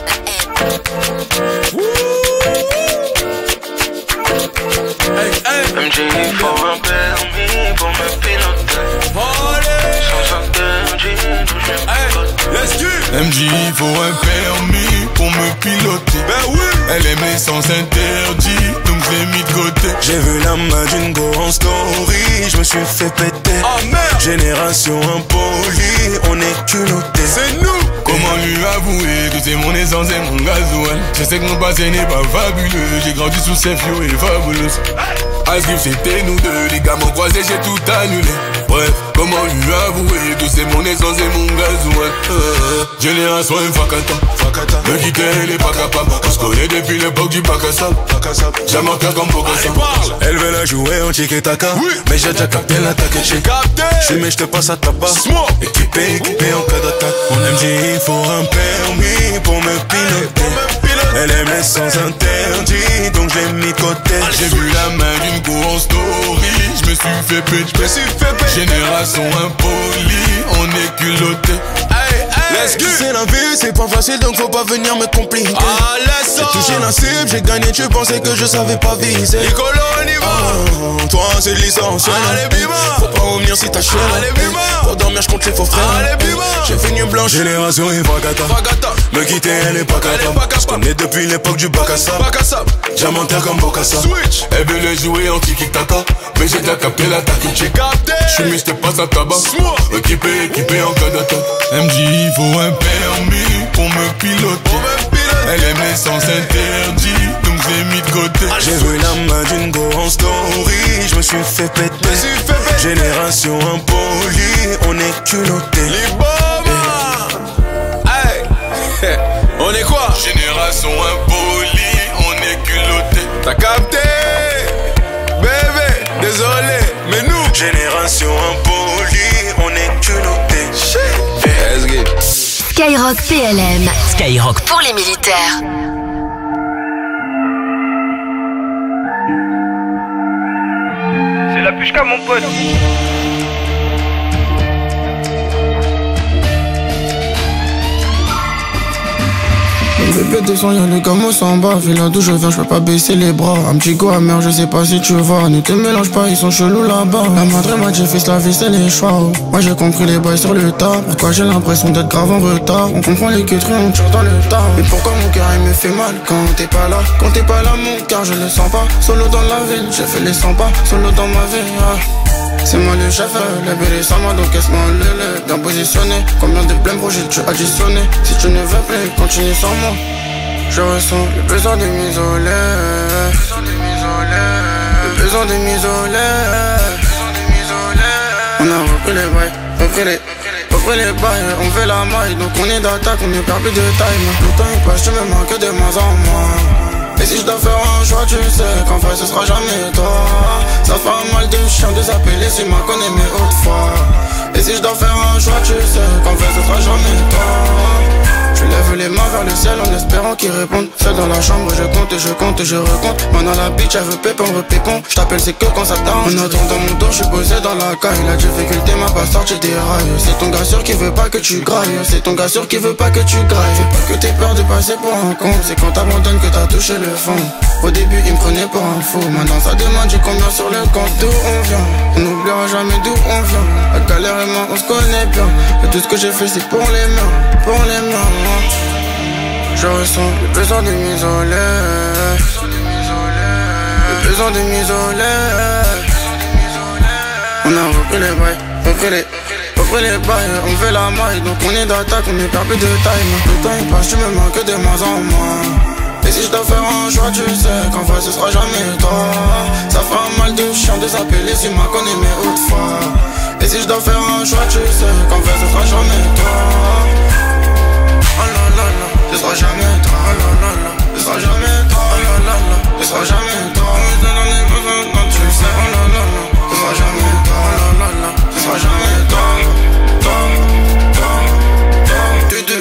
M J, il faut un permis pour me piloter. Sans interdit, touche mes M J, il faut un permis pour me piloter. Ben oui. Elle aimait sans interdit, donc je l'ai mis de côté. J'ai vu la main d'une go en story, je me suis fait péter. Oh merde. Génération impolie, on est culotté. C'est nous. Comment lui avouer que c'est mon essence et mon gasoil. Je sais que mon passé n'est pas fabuleux. J'ai grandi sous ces fio et fabuleuse. Ice Cube c'était nous deux, les gars m'ont croisé, j'ai tout annulé. Bref, comment lui avouer que c'est mon essence et mon gasoil. euh, Génération Fakata, me quitter elle est pas capable. On se connaît depuis l'époque du bac à sable. Jamais en comme Bokassa. Elle veut la jouer en tiki-taka, oui. Mais j'ai déjà capté l'attaque. J'ai capté. Je mais je te passe à tabac. Équipé, équipé en cas d'attaque. Mon M J, il faut un permis pour me piloter. Elle aime les sans interdit, donc je l'ai mis de côté. J'ai vu la main d'une go en story, je me suis fait péter. Génération impolie, on est culotté. C'est la vie, c'est pas facile donc faut pas venir me compliquer. Ah, laisse ça. J'ai touché la cible, j'ai gagné, tu pensais que je savais pas viser. Nicolo, on y va. Oh, toi c'est de licence. Allez, bima. Faut pas revenir si t'as chier. Allez, bima. Pour dormir, je compte les faux frères. Allez, bima. J'ai fait une blanche. Génération et Fakata. Me quitter, elle est pas capable. Je connais depuis l'époque du bac à sable. Diamantaire comme Bokassa. Switch. Elle veut le jouer en tiki-taka, mais j'ai déjà capté l'attaque. J'ai capté. J'suis mis, j'te passe à tabac. Équipé, équipé en cas d'attaque. M J, il faut un permis pour me piloter. Elle aime les sens interdits, donc j'ai mis de côté. J'ai vu la main d'une go en story, je me suis fait péter. Génération impolie, on est culotté. Les bombes. Hey. On est quoi? Génération impolie, on est culotté. T'as capté? Bébé, désolé, mais nous. Génération impolie, on est culotté. Let's get. Skyrock P L M. Skyrock pour les militaires. C'est la pushka mon pote. Bébé descend, y'a le gamo s'en bas. Fais là d'où je viens, je peux pas baisser les bras. Un petit go amer, je sais pas si tu vois. Ne te mélange pas, ils sont chelous là-bas. La madre m'a dit fils, la vie c'est les choix. Moi j'ai compris les boys sur le tas. Pourquoi j'ai l'impression d'être grave en retard? On comprend les queuteries, on tire dans le tas. Mais pourquoi mon cœur il me fait mal quand t'es pas là? Quand t'es pas là mon cœur je le sens pas. Solo dans la ville, j'ai fait les cent pas. Solo dans ma vie, ah. C'est moi le chef, les bébés sans moi donc caisse-moi le lait. Bien positionné, combien de pleins projets tu as additionné? Si tu ne veux plus, continue sans moi. Je ressens le besoin de m'isoler. Le besoin de m'isoler. On a repris les bails, repris les, repris les bails. On fait la maille, donc on est d'attaque, on est perdu de taille. Le temps il passe, tu me manques de moins en moins. Et si je dois faire un choix, tu sais qu'en vrai ce sera jamais toi. Ça fait mal de chien de s'appeler si ma connais mais autrefois. Et si je dois faire un choix, tu sais qu'en vrai ce sera jamais toi. Je Je lève les mains vers le ciel en espérant qu'ils répondent. Seul dans la chambre, je compte et je compte et je recompte. Maintenant la bitch, elle veut pépon, veut pépon. Je t'appelle, c'est que quand ça t'arrange. En attendant mon tour, je suis posé dans la caille. La difficulté m'a pas sorti des rails. C'est ton gars sûr qui veut pas que tu grailles. C'est ton gars sûr qui veut pas que tu grailles. Fais pas que t'aies peur de passer pour un con. C'est quand t'abandonnes que t'as touché le fond. Au début, il me prenait pour un fou. Maintenant ça demande, j'ai combien sur le compte. D'où on vient, on n'oubliera jamais d'où on vient. La galère et moi, on se connaît bien. Et tout ce que j'ai fait, c'est pour les mains, pour les mains. Je ressens le besoin de m'isoler, le besoin de m'isoler. On a repris les bails, repris les, repris les bails. On fait la maille, donc on est d'attaque, on est perdu de taille. Le temps il passe, tu me manques de moins en moins. Et si je dois faire un choix, tu sais qu'en face ce sera jamais toi. Ça fait un mal de chien de s'appeler si m'a connais mais autrefois. Et si je dois faire un choix, tu sais qu'en fait ce sera jamais toi. Oh là là là, ce sera jamais toi. Oh là là là, ce sera jamais toi. Oh là là là, ce sera jamais toi. Mais t'en as besoin quand tu sais. Oh là là là, ce sera jamais toi. Oh là là là, ce sera jamais toi. Toi, toi, toi, tu deux.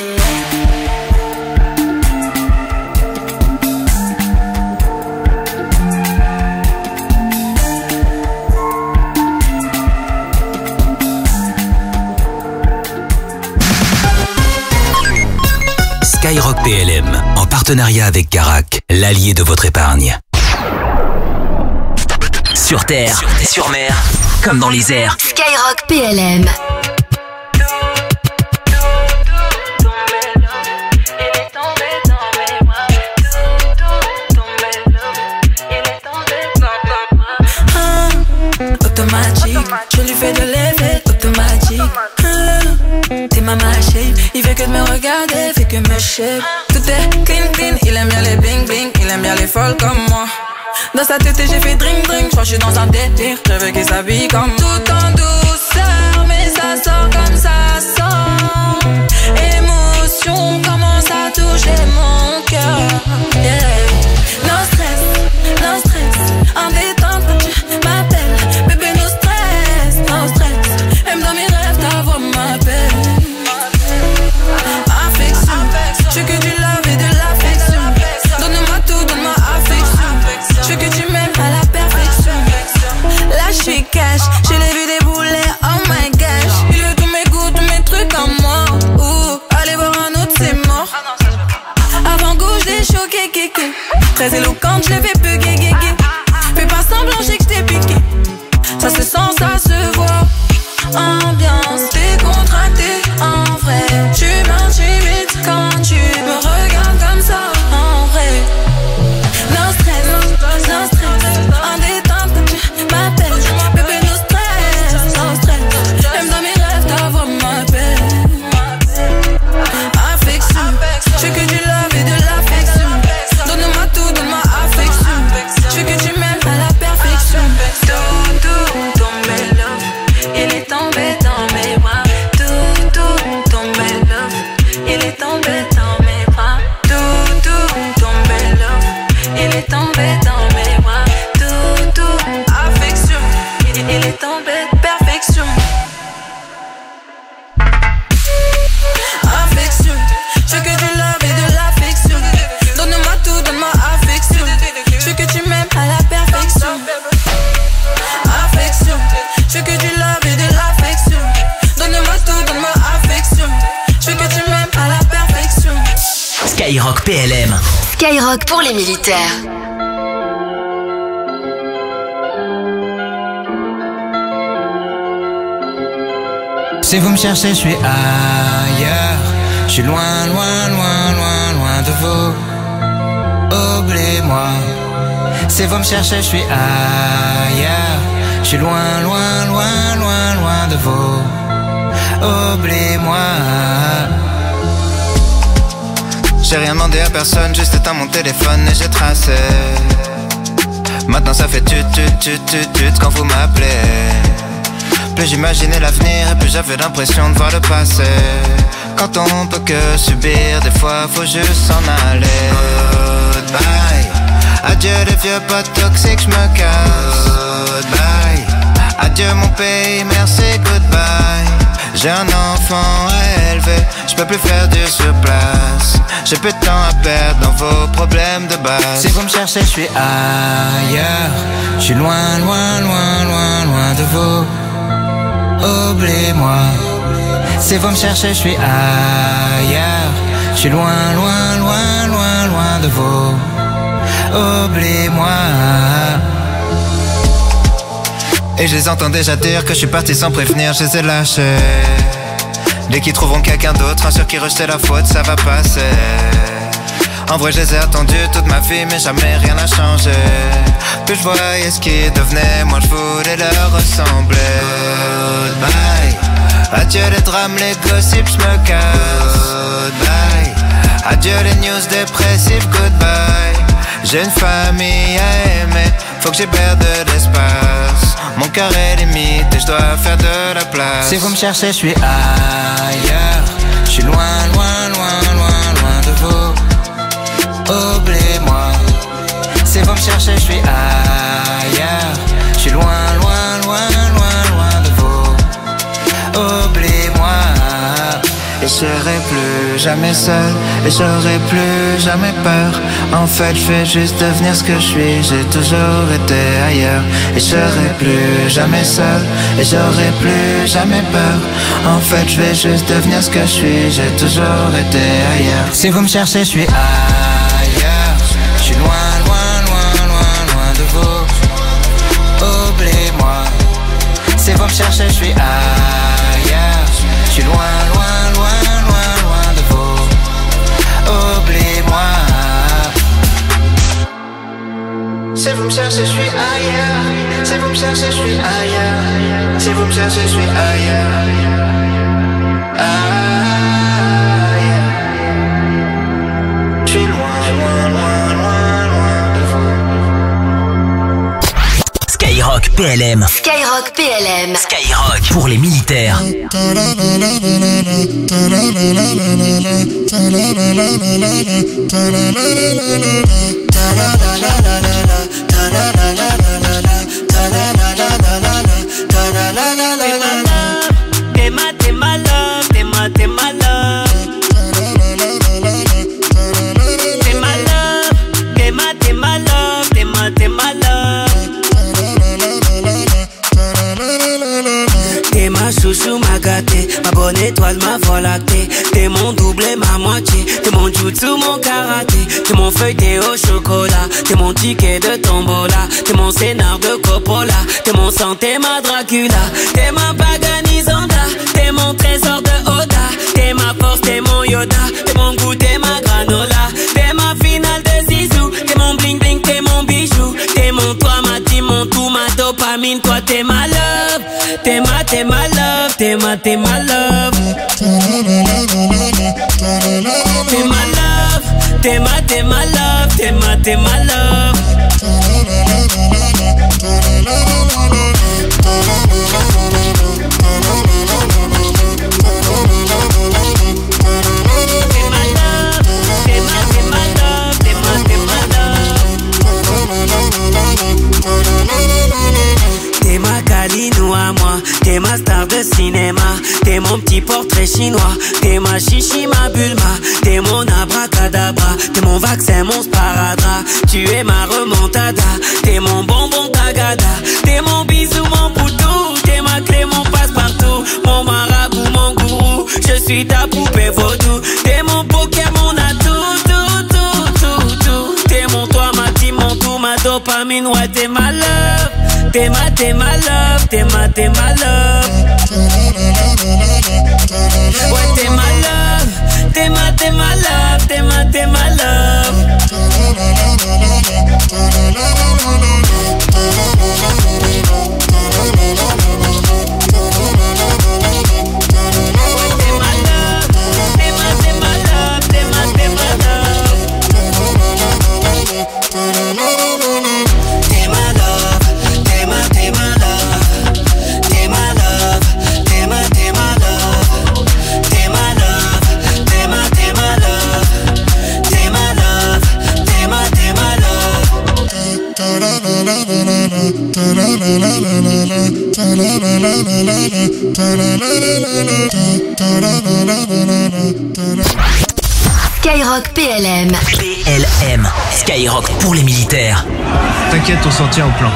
Skyrock P L M, en partenariat avec Carac, l'allié de votre épargne. Sur terre, sur, sur mer, comme dans les airs. Skyrock P L M. Automatique, je lui fais de l'effet automatique. T'es ma shape, il fait que de me regarder, fait que me shape. Tout est clean clean, il aime bien les bling bling, il aime bien les folles comme moi. Dans sa tête j'ai fait drink drink, j'crois que je suis dans un délire, je veux qu'il s'habille comme moi. Tout en douceur, mais ça sort comme ça sort. Émotion commence à toucher mon cœur. Yeah. No stress, no stress, en détente quand tu m'appelles. Bébé no stress, no stress, même dans mes rêves ta voix m'appelle. Affection, je veux que du love et de l'affection. Donne-moi tout, donne-moi affection. Je veux que tu m'aimes à la perfection. Là je suis cash, je l'ai vu débouler, oh my gosh. Il veut tous mes goûts, tous mes trucs en moi. Ouh, allez voir un autre c'est mort. Avant gauche des choqués, kéké. Très éloquente, je l'ai fait plus gay, gay, gay. Fais pas semblant, j'ai que je t'ai piqué. Ça se sent, ça se voit. Ambiance décontractée, en vrai. Tu m'intimides quand tu me regardes comme ça, en vrai. No stress, no stress, en détente quand tu m'appelles. Bébé no stress, no stress, même dans mes rêves ta voix m'appelle. Affection, je veux que du love et de l'affection. Donne-moi tout, donne-moi affection. Je veux que tu m'aimes à la perfection. Tout, tout, tombé love, il est tombé dans mes bras. Tout, tout, tombé love, il est tombé dans mes bras. Tout, tout, tombé love, il est tombé dans mes bras. Tout, tout, affection, il, il est tombé perfection. Affection, je veux que du love et de l'affection. Donne-moi tout, donne-moi affection. Je veux que tu m'aimes à la perfection. Affection, je veux que du love et de l'affection. Donne-moi tout, donne-moi affection. Je veux que tu m'aimes à la perfection. Skyrock P L M. Skyrock pour les militaires. Si vous me cherchez, je suis ailleurs. Je suis loin, loin, loin, loin, loin de vous. Oubliez-moi. Si vous me cherchez, je suis ailleurs. Je suis loin, loin, loin, loin, loin de vous. Oubliez-moi. J'ai rien demandé à personne, juste éteint mon téléphone et j'ai tracé. Maintenant ça fait tut tut tut tut tut quand vous m'appelez. Plus j'imaginais l'avenir et plus j'avais l'impression de voir le passé. Quand on peut que subir, des fois faut juste s'en aller. Goodbye, adieu les vieux potes toxiques, j'me casse. Goodbye, adieu mon pays, merci, goodbye. J'ai un enfant à élever, je peux plus faire du sur place. J'ai peu de temps à perdre dans vos problèmes de base. Si vous me cherchez, je suis ailleurs. Je suis loin, loin, loin, loin, loin de vous. Oubliez-moi. Si vous me cherchez, je suis ailleurs. Je suis loin, loin, loin, loin, loin de vous. Oubliez-moi. Et je les entends déjà dire que je suis parti sans prévenir, je les ai lâchés. Dès qu'ils trouveront quelqu'un d'autre, un sur qui rejeter la faute, ça va passer. En vrai je les ai attendus toute ma vie, mais jamais rien n'a changé. Plus je voyais ce qui devenait, moi je voulais leur ressembler. Goodbye. Adieu les drames, les gossips, je me casse. Goodbye. Adieu les news dépressives, goodbye. J'ai une famille à aimer, faut que j'hiberne de l'espace. Mon cœur est limite et je dois faire de la place. Si vous me cherchez, je suis ailleurs. Je suis loin, loin, loin, loin, loin de vous. Oubliez-moi. Si vous me cherchez, je suis ailleurs. Je suis loin, loin, loin, loin, loin de vous. Oubliez-moi. Et je serai plus jamais seul, et j'aurai plus jamais peur. En fait, je vais juste devenir ce que je suis. J'ai toujours été ailleurs. Et je serai plus jamais seul, et j'aurai plus jamais peur. En fait, je vais juste devenir ce que je suis. J'ai toujours été ailleurs. Si vous me cherchez, je suis ailleurs. Je suis loin, loin, loin, loin, loin de vous. Oubliez-moi. Si vous me cherchez, je suis ailleurs. Je suis loin, loin. Oubliez-moi. Si vous me cherchez, je suis ailleurs. Si vous me cherchez, je suis ailleurs. Si vous me cherchez, je suis ailleurs. Ailleurs. Je suis loin, loin, loin, loin, loin de vous. Skyrock P L M. Skyrock P L M. Skyrock pour les militaires. T'es ma, t'es ma love, t'es ma, t'es ma love. T'es ma love, t'es ma, t'es ma love, t'es ma, t'es ma love. T'es ma chouchou, ma gâtée, ma bonne étoile, ma voie lactée. T'es mon double et ma moitié, t'es mon jutsu, mon karaté. T'es mon feuilleté au chocolat, t'es mon ticket de tombola. T'es mon scénar de Coppola, t'es mon sang, t'es ma Dracula. T'es ma paganisanda, t'es mon trésor de Oda. T'es ma force, t'es mon Yoda, t'es mon goût, t'es ma granola. T'es ma finale de Zizou, t'es mon bling bling, t'es mon bijou. T'es mon toi, ma team, mon tout, ma dopamine. Toi t'es ma love, t'es ma, t'es ma love, t'es ma, t'es ma love. T'es ma love, t'es ma, t'es ma love, t'es ma, t'es ma love. T'es ma Kalinou à moi, t'es ma star de cinéma. T'es mon petit portrait chinois, t'es ma chichi, ma bulma. T'es mon abracadabra, t'es mon vaccin, mon sparadrap. Tu es ma remontada, t'es mon bonbon tagada. T'es mon bisou, mon boutou, t'es ma clé, mon passe-partout. Mon marabout, mon gourou, je suis ta poupée vaudou. T'es mon poker, mon atout, tout, tout, tout, tout. T'es mon toi, ma team, mon tout, ma dopamine, ouais t'es ma love. T'es ma, t'es ma love, t'es ma, t'es ma love. Ouais t'es ma love, t'es ma, t'es ma love, t'es ma, t'es ma love. T'es ma love, t'es ma, t'es ma love. T'es ma Skyrock P L M. P L M. Skyrock pour les militaires. T'inquiète, on s'en tient au plan.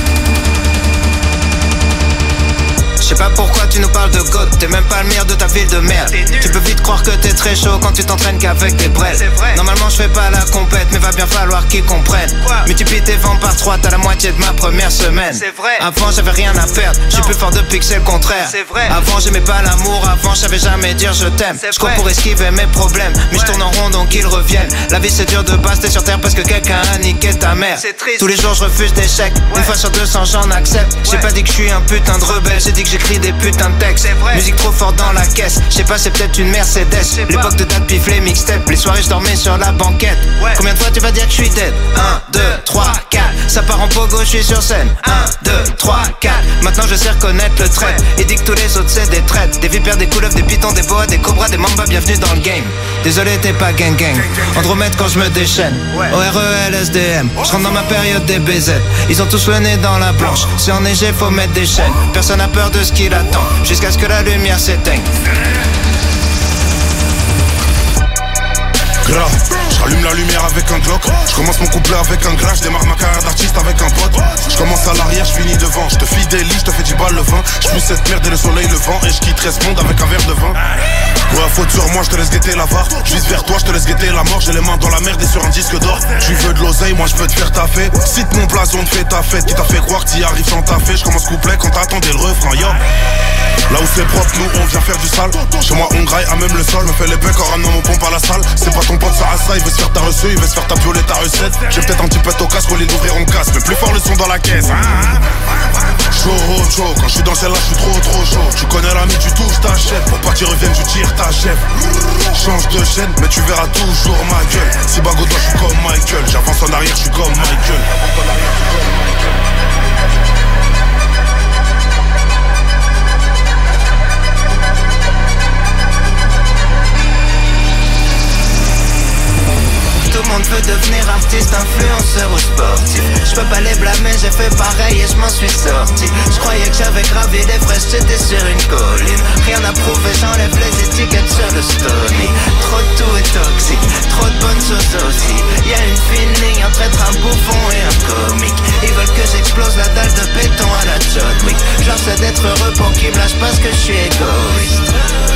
Je sais pas pourquoi tu nous parles de God, t'es même pas le meilleur de ta ville de merde. Tu peux vite croire que t'es très chaud quand tu t'entraînes qu'avec des brels. Normalement je fais pas la compète, mais va bien falloir qu'ils comprennent. Multiplie tes ventes par trois, t'as la moitié de ma première semaine. Avant j'avais rien à perdre, je suis plus fort depuis que c'est le contraire. Avant j'aimais pas l'amour, avant je savais jamais dire je t'aime. Je cours pour esquiver mes problèmes, mais je tourne en rond donc ils reviennent. La vie c'est dur de base, t'es sur terre parce que quelqu'un a niqué ta mère. Tous les jours je refuse d'échecs, une fois sur deux cents j'en accepte. J'ai pas dit que je suis un putain de rebelle, j'ai dit que j'écris des putains de textes. Musique trop fort dans la caisse, je sais pas c'est peut-être une Mercedes. L'époque de date pif les mixtapes, les soirées je dormais sur la banquette. Combien de fois tu vas dire que je suis dead? un, deux, trois, quatre, ça part en pogo, je suis sur scène. un, deux, trois, quatre, maintenant je sais reconnaître le trait. Il dit que tous les autres c'est des traites, des vipères, des couleuvres, des pitons, des boas, des cobras, des mambas, bienvenue dans le game. Désolé t'es pas gang gang, Andromède quand je me déchaîne. O R E L S D M, je rentre dans ma période des B Z. Ils ont tous le nez dans la blanche, c'est enneigé faut mettre des chaînes. Personne n'a peur de ce qu'il attend, jusqu'à ce que la lumière s'éteigne. Grave, j'allume la lumière avec un Glock. Je commence mon couplet avec un gras. Je démarre ma carrière d'artiste avec un pote. Je commence à l'arrière, je finis devant. Je te fidélise, je te fais dix balles le vin. Je pousse cette merde et le soleil le vent. Et je quitterai ce monde avec un verre de vin. Ouais, faute sur moi, je te laisse guetter la var. Je vise vers toi, je te laisse guetter la mort. J'ai les mains dans la merde et sur un disque d'or. Tu veux de l'oseille, moi je peux te faire taffer. Cite mon blason, te fais ta fête. Qui t'a fait croire que t'y arrives sans taffer. Je commence couplet quand t'attendais le refrain, yo. Là où c'est propre, nous on vient faire du sale. Chez moi on graille à même le sol. Me fait les becs en ramenant mon pompe à la salle. C'est pas ton pote ça à ça, il veut se faire ta reçue, il veut se faire ta violer ta recette. J'ai peut-être un petit peu au casque, au lieu d'ouvrir on casse. Mais plus fort le son dans la caisse. Chaud, chaud, quand je suis dans celle-là, je suis trop trop chaud. Tu connais l'ami, tu touches ta chef. Pour pas qu'il revienne, tu tires ta chef. Change de chaîne, mais tu verras toujours ma gueule. Si bago toi, je suis comme Michael. J'avance en arrière, je suis comme Michael. Tout le monde veut devenir artiste, influenceur ou sportif. Je peux pas les blâmer, j'ai fait pareil et je m'en suis sorti. Je croyais que j'avais gravi les vrais, j'étais sur une colline. Rien à prouver, j'enlève les étiquettes sur le Stony. Trop de tout est toxique, trop de bonnes choses aussi. Y'a une fine ligne entre être un bouffon et un comique. Ils veulent que j'explose la dalle de béton à la John Wick. Genre c'est d'être heureux pour qu'ils me lâchent parce que je suis égoïste.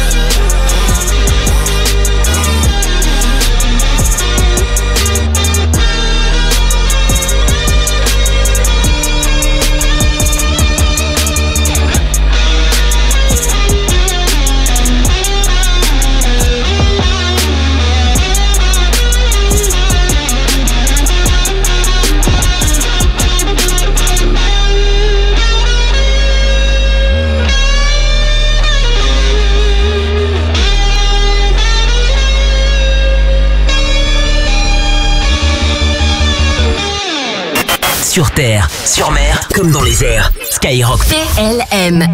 Sur terre, sur mer, comme dans les airs. Skyrock. P L M.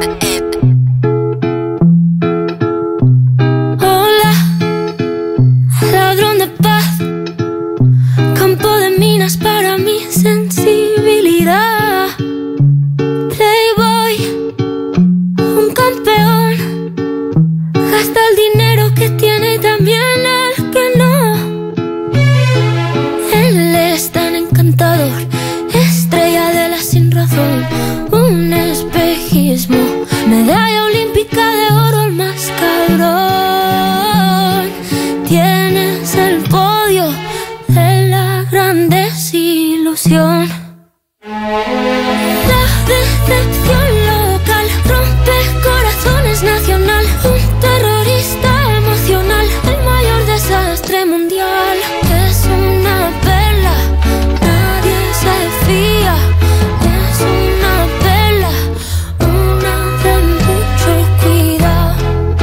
Hola, ladrón de paz, campo de minas para mi sensibilidad. Playboy, un campeón, gasta el dinero que tiene y también el que no. Él es tan encantador, estrella de la sin razón, un espejismo, medalla olímpica de oro, el más cabrón. Tienes el podio de la gran desilusión. La decepción local rompe corazones nacional, un terrorista emocional, el mayor desastre mundial. Es una perla, nadie se fía. Es una perla, una de mucho cuidado.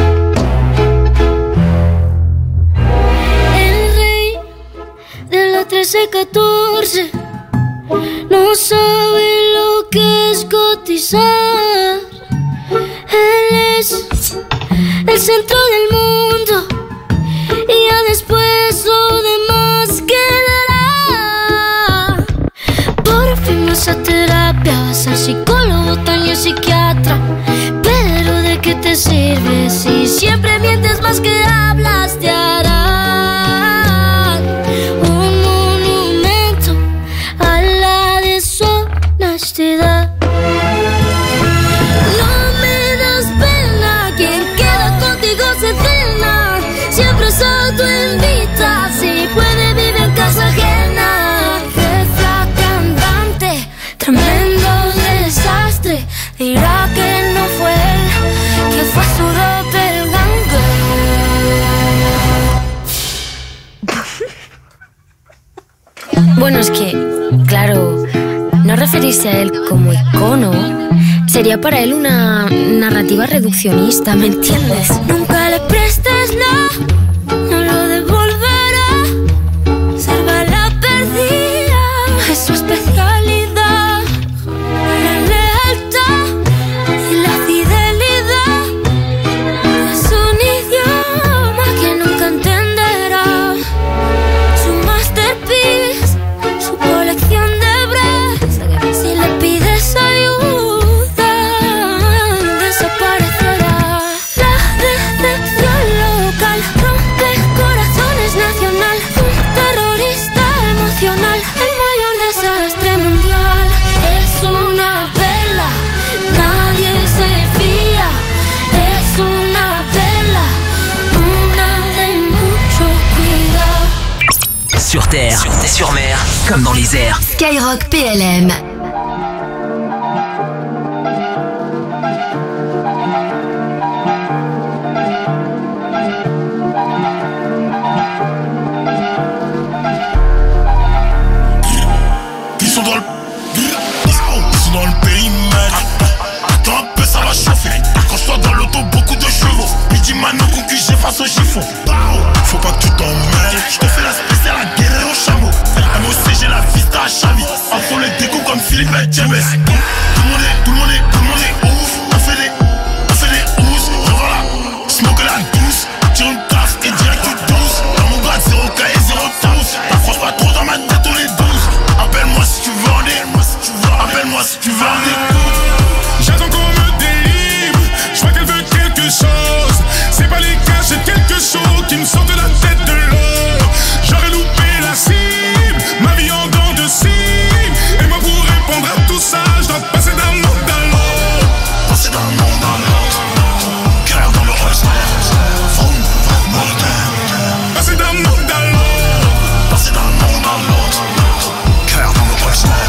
El rey de la trece catorce no sabe lo que es cotizar. Él es el centro del mundo y ya después lo demás quedará. Por fin vas a terapia, vas a al psicólogo, Tania psiquiatra. Pero ¿de qué te sirve si siempre mientes más que hablas? Te harán un monumento a la deshonestidad. No me das pena, quien queda contigo se cena. Siempre se autoinvita, si puede vive en casa ajena. Tremendo desastre, dirá que no fue él, que fue su doppelganger. Bueno, es que, claro, no referirse a él como icono sería para él una narrativa reduccionista, ¿me entiendes? Nunca le prestes la, no lo devolverá. Salva la perdida, es su especialidad. Sur terre, sur, terre, sur mer, comme dans les airs. Skyrock P L M. Ils sont dans le... Ils sont dans le périmètre. Attends un peu, ça va chauffer. Quand je sois dans l'auto, beaucoup de chevaux. Midi Mano, concu, j'ai face au chiffon. Faut pas que tu t'emmêles. Je te fais la spéciale à guérir au chameau. M O C, j'ai la vista à Chavi. Entre les découps comme Philippe et James. Tout le monde est, tout le monde est, tout le monde est ouf. On fait des, on fait des housses. Revoilà, smoke la douce. Tire une taf et direct tu douce. Dans mon grade, zéro K et zéro douce. T'approches pas trop dans ma tête, on est douze. Appelle-moi si tu veux en des, appelle-moi si tu veux en des. J'attends qu'on me délivre. Je vois qu'elle veut quelque chose. C'est pas les gars, j'ai quelque chose qui me sort de la tête de l'eau. J'aurais loupé la cible, ma vie en dents de cible. Et moi pour répondre à tout ça, je dois passer d'un monde à l'autre. Passer d'un monde à l'autre. Cœur dans le holster. Passer d'un monde à l'autre. Passer d'un monde à l'autre. Cœur dans le holster.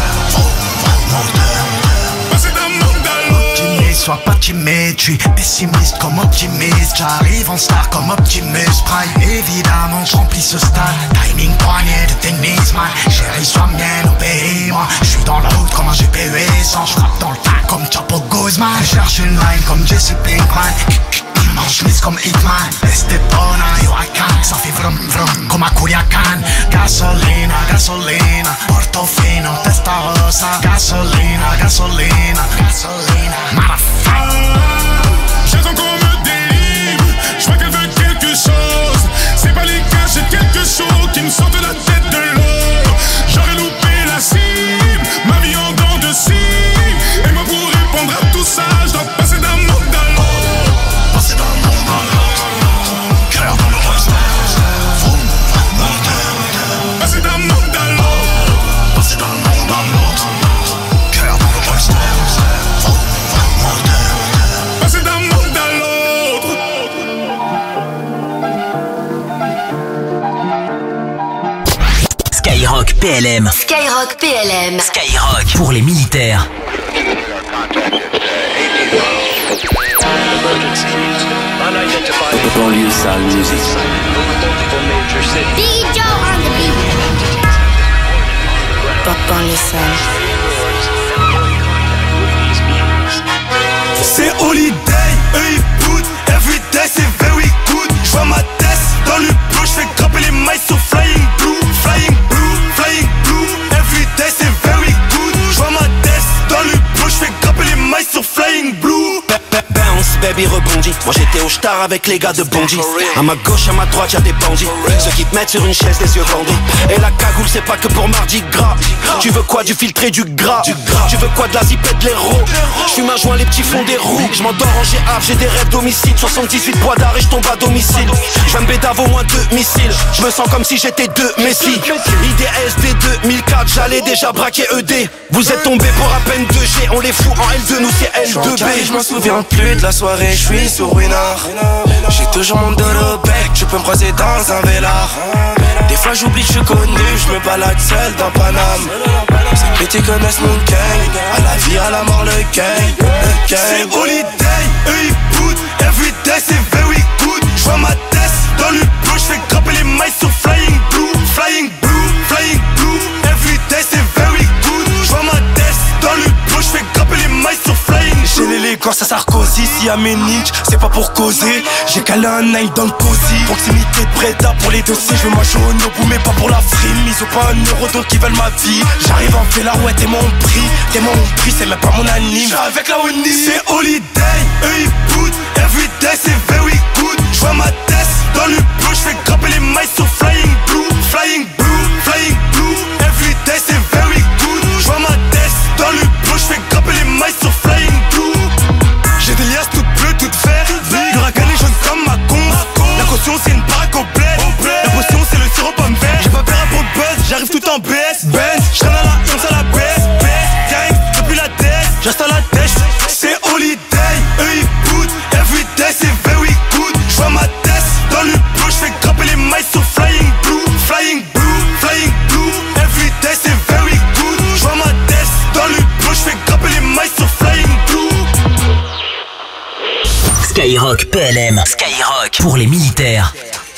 Passer d'un monde à l'autre. Optimiste, sois pas timide, je suis pessimiste comme optimiste. J'arrive en star comme Optimus Prime. Évidemment, je remplis ce stade. Timing poignet de tennis, man. Chérie, sois mienne, obéis-moi. Je suis dans la route comme un G P U sans. Je frappe dans le tas comme Chapo Guzman. Je cherche une line comme Jesse Pinkman. En chemise comme Hitman. Estepona, yo I can. Ça fait vrum vrum comme à Culiacan. Gasolina, gasolina. Portofino, Testarossa. Gasolina, gasolina, gasolina. Motherfucker. J'attends qu'on me délivre. Je vois qu'elle veut quelque chose. C'est pas les gars, j'ai quelque chose qui me sort de la tête de l'eau. J'aurais loupé la cible, ma vie en dents de cible. Et moi pour répondre à tout ça, je dois passer d'un monde à l'autre. Passer d'un monde à l'autre. Cœur dans le holster. Passer d'un monde à l'autre. Passer d'un monde à l'autre. Cœur dans le holster. Passer d'un monde à l'autre. Skyrock P L M. Skyrock P L M. Skyrock pour les militaires. Banlieue sale musique. D J on the beat. Banlieue sale. C'est holiday, eux ils boutent. Everyday c'est very good. J'vois ma tête dans le bleu. J'fais grimper les mailles sur flying blue. Flying blue, flying blue. Everyday c'est very good. J'vois ma tête dans le bleu. J'fais grimper les mailles sur flying blue. Bounce baby rebondit. Moi j'étais au star avec les gars de Bondy. À ma gauche, à ma droite, y'a des bandits. Ceux qui te mettent sur une chaise, les yeux bandés. Et la cagoule, c'est pas que pour mardi gras. Tu veux quoi, du filtré, du gras? Tu veux quoi, de la zipette, de l'héros? J'fume un joint, les petits fonds des roues. J'm'endors en G A, j'ai des rêves d'homicide. soixante-dix-huit poids d'arrêt, j'tombe à domicile. J'vais me bédave au moins deux missiles. J'me sens comme si j'étais deux Messi. I D S D deux mille quatre, j'allais déjà braquer E D. Vous êtes tombés pour à peine deux G. On les fout en L deux, nous c'est L deux B. Je m'en souviens plus de la soirée, je suis sur Winard. J'ai toujours mon dos au bec, tu peux me croiser dans un vélard. Des fois j'oublie que je suis connu, je me balade seul dans Paname. Ces petits connaissent mon gang, à la vie, à la mort, le gang, le gang. C'est holiday, eux ils boutent, everyday c'est very good. J'vois ma tête dans le bleu, j'fais grimper les mailles sur Flying Blue, Flying Blue, Flying Blue. Everyday c'est very good. J'vois ma tête dans le bleu, j'fais grimper les mailles sur Flying Blue. J'ai l'élégance à Sarkozy, si y'a mes niches, c'est pas pour causer. J'ai calé un nine dans le cosy. Proximité de Breda pour les dossiers, je veux marcher au Nobu mais pas pour la frime. Ils ont pas un euro donc ils veulent ma vie. J'arrive en vélar, ouais t'es mon prix. T'es mon prix, c'est même pas mon anime. J'suis avec la Oni. C'est holiday, eux ils boutent, everyday c'est very good. J'vois ma tête dans le bleu, j'fais grimper les mailles sur Flying Blue, Flying Blue, Flying Blue. Everyday c'est very good. J'vois ma tête dans le bleu, j'fais grimper les mailles sur Flying Blue. J'ai des liasses toutes bleues, toutes vertes. Le ragan est jaune comme ma con. La caution c'est une baraque au bled. La potion c'est le sirop pomme vert. J'ai pas peur pour le buzz, j'arrive tout en B S. Benz, j'traîne à la onze à la B S. B S, gang, depuis la tête, j'reste à la tête. C'est holiday, eux ils boutent, everyday c'est very good. J'vois ma tête dans le bleu, j'fais grimper les mailles sur Flying Blue, Flying Blue, Flying Blue. Everyday c'est very good. J'vois ma tête dans le bleu, j'fais grimper les mailles sur Flying Blue. Skyrock P L M. Skyrock pour les militaires.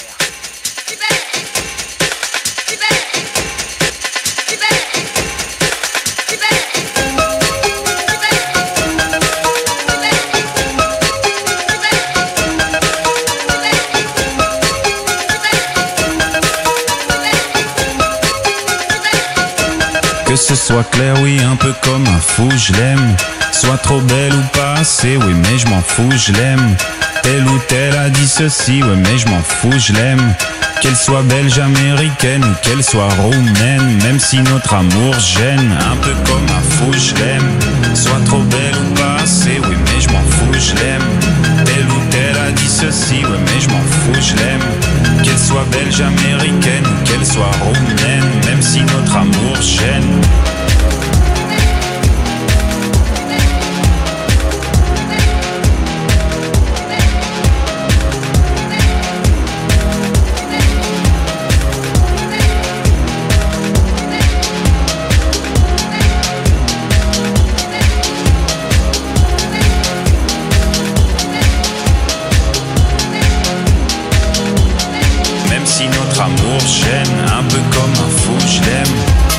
Que ce soit clair, oui, un peu comme un fou, je l'aime. Soit trop belle ou pas assez, oui, mais je m'en fous, je l'aime. Telle ou telle a dit ceci, ouais, mais je m'en fous, je l'aime. Qu'elle soit belge, américaine ou qu'elle soit roumaine, même si notre amour gêne, un peu comme un fou, je l'aime. Soit trop belle ou pas assez, oui, mais je m'en fous, je l'aime. Telle ou telle a dit ceci, ouais, mais je m'en fous, je l'aime. Qu'elle soit belge, américaine ou qu'elle soit roumaine, même si notre amour gêne. Amour gêne, un peu comme un fou, je l'aime.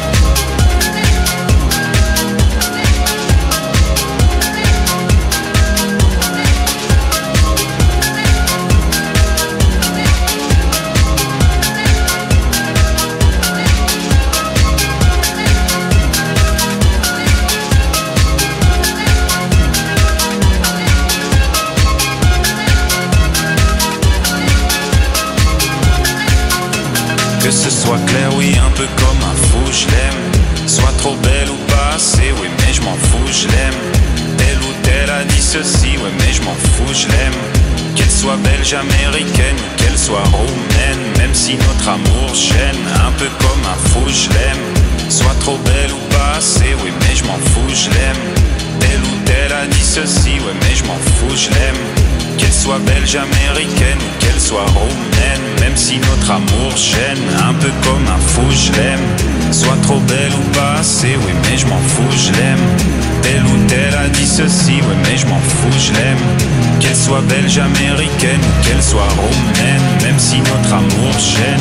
Que ce soit clair, oui, un peu comme un fou, je l'aime. Soit trop belle ou pas assez, oui, mais je m'en fous, je l'aime. Telle ou telle a dit ceci, oui, mais je m'en fous, je l'aime. Qu'elle soit belge, américaine ou qu'elle soit roumaine, même si notre amour gêne, un peu comme un fou, je l'aime. Soit trop belle ou pas assez, oui, mais je m'en fous, je l'aime. Telle ou telle a dit ceci, oui, mais je m'en fous, je l'aime. Qu'elle soit belge, américaine ou qu'elle soit roumaine, même si notre amour gêne, un peu comme un fou, je l'aime. Soit trop belle ou pas assez, oui, mais je m'en fous, je l'aime. Telle ou telle a dit ceci, oui, mais je m'en fous, je l'aime. Qu'elle soit belge, américaine ou qu'elle soit roumaine, même si notre amour gêne.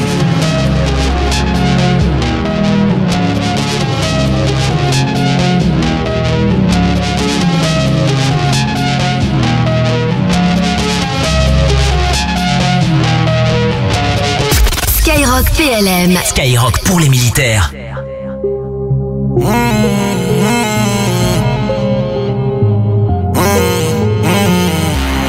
Skyrock P L M. Skyrock pour les militaires. Mmh.